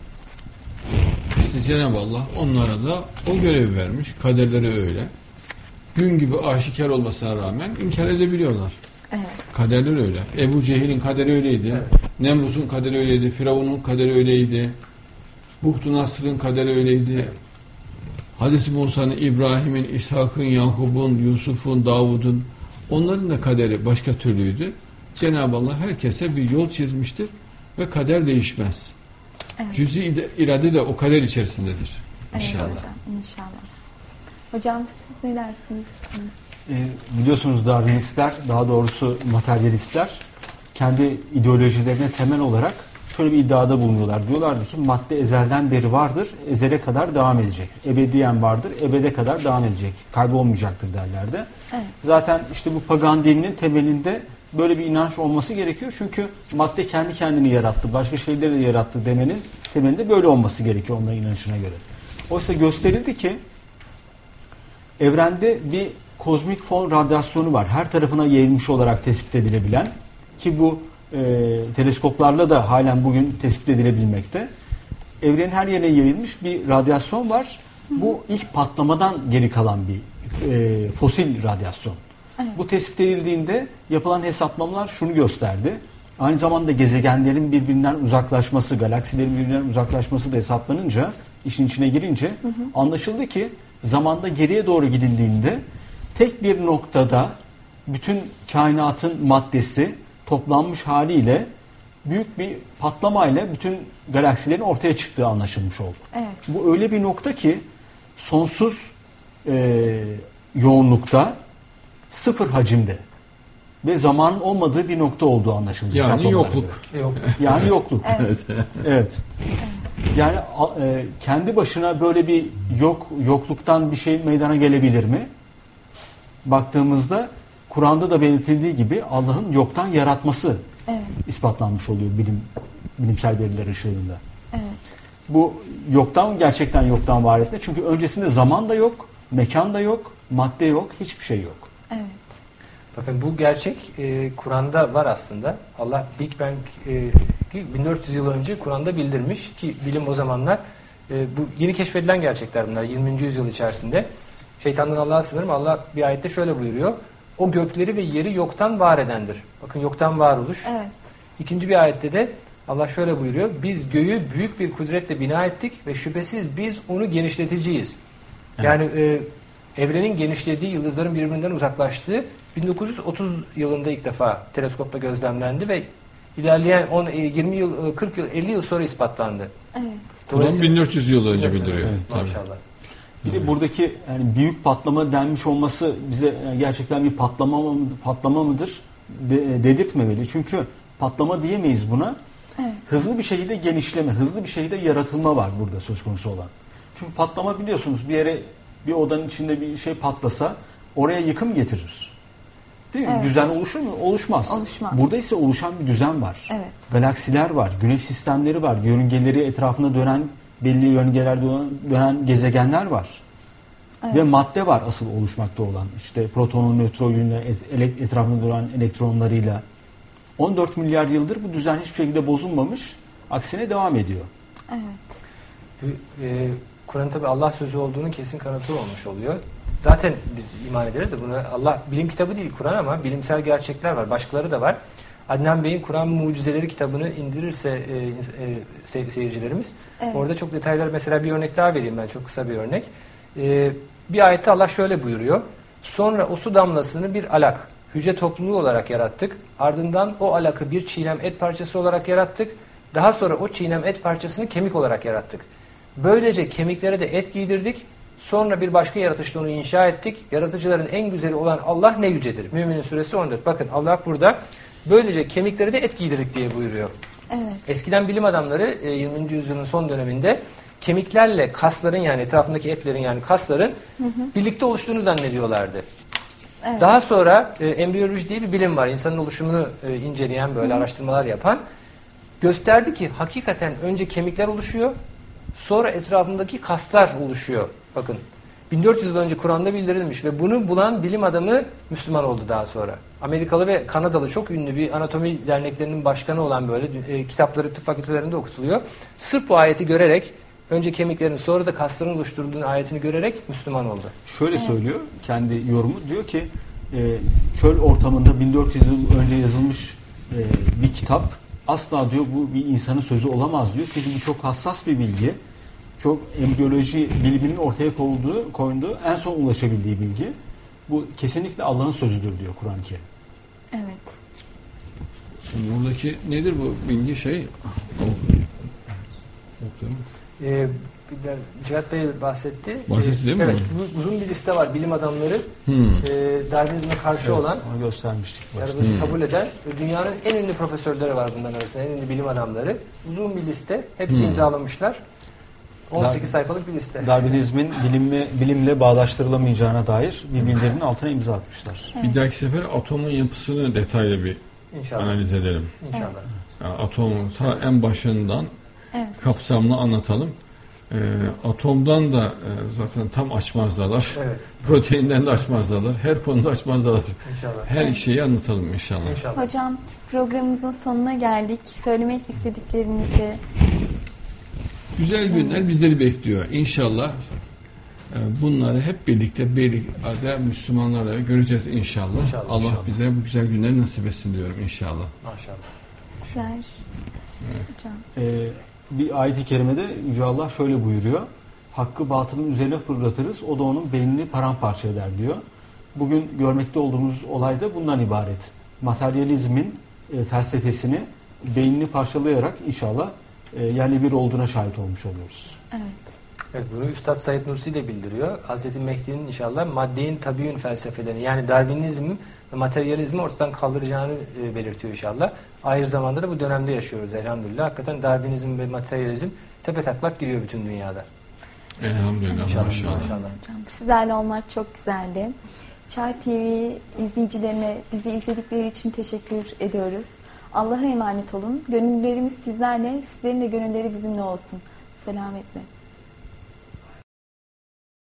İşte Cenab-ı Allah onlara da o görevi vermiş. Kaderleri öyle. Gün gibi aşikar olmasına rağmen inkar edebiliyorlar. Evet. Kaderleri öyle. Ebu Cehil'in kaderi öyleydi. Evet. Nemrut'un kaderi öyleydi. Firavun'un kaderi öyleydi. Buhtu Nasr'ın kaderi öyleydi. Evet. Hazreti Musa'nın, İbrahim'in, İshak'ın, Yakub'un, Yusuf'un, Davud'un onların da kaderi başka türlüydü. Cenab-ı Allah herkese bir yol çizmiştir ve kader değişmez. Evet. Cüz-i irade de o kader içerisindedir. İnşallah. Evet hocam, inşallah. Hocam siz ne dersiniz? Biliyorsunuz Darwinistler, daha doğrusu materyalistler kendi ideolojilerine temel olarak şöyle bir iddiada bulunuyorlar. Diyorlardı ki madde ezelden beri vardır, ezele kadar devam edecek. Ebediyen vardır, ebede kadar devam edecek. Kaybolmayacaktır derlerdi. Evet. Zaten işte bu pagan dininin temelinde böyle bir inanç olması gerekiyor. Çünkü madde kendi kendini yarattı, başka şeyleri de yarattı demenin temelinde böyle olması gerekiyor onların inanışına göre. Oysa gösterildi ki evrende bir kozmik fon radyasyonu var. Her tarafına yayılmış olarak tespit edilebilen ki bu teleskoplarla da halen bugün tespit edilebilmekte. Evrenin her yerine yayılmış bir radyasyon var. Bu ilk patlamadan geri kalan bir fosil radyasyon. Evet. Bu tespit edildiğinde yapılan hesaplamalar şunu gösterdi. Aynı zamanda gezegenlerin birbirinden uzaklaşması, galaksilerin birbirinden uzaklaşması da hesaplanınca, işin içine girince anlaşıldı ki zamanda geriye doğru gidildiğinde tek bir noktada bütün kainatın maddesi toplanmış haliyle büyük bir patlamayla bütün galaksilerin ortaya çıktığı anlaşılmış oldu. Evet. Bu öyle bir nokta ki sonsuz yoğunlukta, sıfır hacimde ve zamanın olmadığı bir nokta olduğu anlaşıldı. Yani yokluk. Yani yokluk. Evet. Evet. Yani kendi başına böyle bir yokluktan bir şey meydana gelebilir mi? Baktığımızda Kur'an'da da belirtildiği gibi Allah'ın yoktan yaratması ispatlanmış oluyor bilimsel veriler ışığında. Evet. Bu gerçekten yoktan var etme. Çünkü öncesinde zaman da yok, mekan da yok, madde yok, hiçbir şey yok. Evet. Bakın bu gerçek Kur'an'da var aslında. Allah Big Bang 1400 yıl önce Kur'an'da bildirmiş ki bilim o zamanlar bu yeni keşfedilen gerçekler bunlar 20. yüzyıl içerisinde. Şeytandan Allah'a sığınırım. Allah bir ayette şöyle buyuruyor. O gökleri ve yeri yoktan var edendir. Bakın yoktan varoluş. Evet. İkinci bir ayette de Allah şöyle buyuruyor. Biz göğü büyük bir kudretle bina ettik ve şüphesiz biz onu genişleteceğiz. Evet. Yani evrenin genişlediği, yıldızların birbirinden uzaklaştığı 1930 yılında ilk defa teleskopla gözlemlendi ve ilerleyen 20 yıl, 40 yıl, 50 yıl sonra ispatlandı. Evet. Kur'an 1400 yıl önce bildiriyor. Evet, maşallah. Bir de buradaki yani büyük patlama denmiş olması bize gerçekten bir patlama mıdır dedirtmemeli. Çünkü patlama diyemeyiz buna. Evet. Hızlı bir şekilde genişleme, hızlı bir şekilde yaratılma var burada söz konusu olan. Çünkü patlama biliyorsunuz bir odanın içinde bir şey patlasa oraya yıkım getirir. Değil mi? Evet. Düzen oluşur mu? Oluşmaz. Oluşmaz. Burada ise oluşan bir düzen var. Evet. Galaksiler var, güneş sistemleri var, yörüngeleri etrafında dönen, belli yörüngelerde dönen gezegenler var. Evet. Ve madde var asıl oluşmakta olan. İşte protonu, nötronu, etrafında dönen elektronlarıyla. 14 milyar yıldır bu düzen hiçbir şekilde bozulmamış. Aksine devam ediyor. Evet. Kur'an tabi Allah sözü olduğunun kesin kanıtı olmuş oluyor. Zaten biz iman ederiz de buna Allah bilim kitabı değil Kur'an ama bilimsel gerçekler var. Başkaları da var. Adnan Bey'in Kur'an Mucizeleri kitabını indirirse seyircilerimiz Evet. orada çok detaylar, mesela bir örnek daha vereyim ben, çok kısa bir örnek. Bir ayette Allah şöyle buyuruyor. Sonra o su damlasını bir alak, hücre topluluğu olarak yarattık. Ardından o alakı bir çiğnem et parçası olarak yarattık. Daha sonra o çiğnem et parçasını kemik olarak yarattık. Böylece kemiklere de et giydirdik. Sonra bir başka yaratışla onu inşa ettik. Yaratıcıların en güzeli olan Allah ne yücedir. Müminin suresi 14. Bakın Allah burada böylece kemiklere de et giydirdik diye buyuruyor. Evet. Eskiden bilim adamları 20. yüzyılın son döneminde kemiklerle kasların, yani etrafındaki etlerin, yani kasların birlikte oluştuğunu zannediyorlardı. Evet. Daha sonra embriyoloji diye bir bilim var. İnsanın oluşumunu inceleyen, böyle araştırmalar yapan. Gösterdi ki hakikaten önce kemikler oluşuyor. Sonra etrafındaki kaslar oluşuyor. Bakın 1400 yıl önce Kur'an'da bildirilmiş ve bunu bulan bilim adamı Müslüman oldu daha sonra. Amerikalı ve Kanadalı çok ünlü bir anatomi derneklerinin başkanı olan, böyle kitapları tıp fakültelerinde okutuluyor. Sırf bu ayeti görerek, önce kemiklerin sonra da kasların oluşturulduğunu ayetini görerek Müslüman oldu. Şöyle söylüyor kendi yorumu, diyor ki çöl ortamında 1400 yıl önce yazılmış bir kitap asla diyor bu bir insanın sözü olamaz diyor. Çünkü bu çok hassas bir bilgi. Çok embriyoloji biliminin ortaya koyduğu en son ulaşabildiği bilgi. Bu kesinlikle Allah'ın sözüdür diyor Kur'an-ı Kerim. Evet. Şimdi buradaki nedir bu bilgi şey? Cihat Bey bahsetti. Bahsetti değil mi? Evet, uzun bir liste var bilim adamları. Darwinizme karşı olan, Onu göstermiştik başta. yaratılışı kabul eden, dünyanın en ünlü profesörleri var bunların arasında, en ünlü bilim adamları. Uzun bir liste. Hepsi imzalamışlar. 18 sayfalık bir liste. Darwinizmin bilimle bağdaştırılamayacağına dair bir bildirinin altına imza atmışlar. Bir dahaki sefer atomun yapısını detaylı bir İnşallah. analiz edelim. İnşallah. Yani atomu ta en başından Evet. kapsamlı anlatalım. Atomdan da zaten tam açmazdalar. Evet. Proteinden de açmazdalar. Her konuda açmazdalar. İnşallah. Her şeyi anlatalım inşallah. İnşallah. Hocam, programımızın sonuna geldik. Söylemek istediklerinizi... Güzel günler bizleri bekliyor. İnşallah bunları hep birlikte Müslümanlarla göreceğiz inşallah. İnşallah, Allah inşallah. bize bu güzel günleri nasip etsin diyorum inşallah. Maşallah. Sizler. Hocam. Bir ayet-i kerimede Yüce Allah şöyle buyuruyor. Hakkı batılın üzerine fırlatırız, o da onun beynini paramparça eder diyor. Bugün görmekte olduğumuz olay da bundan ibaret. Materyalizmin felsefesini beynini parçalayarak inşallah yerli bir olduğuna şahit olmuş oluyoruz. Evet. Evet, bunu Üstad Said Nursi de bildiriyor. Hazreti Mehdi'nin inşallah maddeyin tabiün felsefelerini, yani Darwinizm ve materyalizmi ortadan kaldıracağını belirtiyor inşallah. Aynı zamanda da bu dönemde yaşıyoruz elhamdülillah. Hakikaten Darwinizm ve materyalizm tepetaklak giriyor bütün dünyada. Elhamdülillah. İnşallah. Maşallah. İnşallah. Hocam, sizlerle olmak çok güzeldi. Çağ TV izleyicilerine bizi izledikleri için teşekkür ediyoruz. Allah'a emanet olun. Gönüllerimiz sizlerle, sizlerin de gönülleri bizimle olsun. Selametle.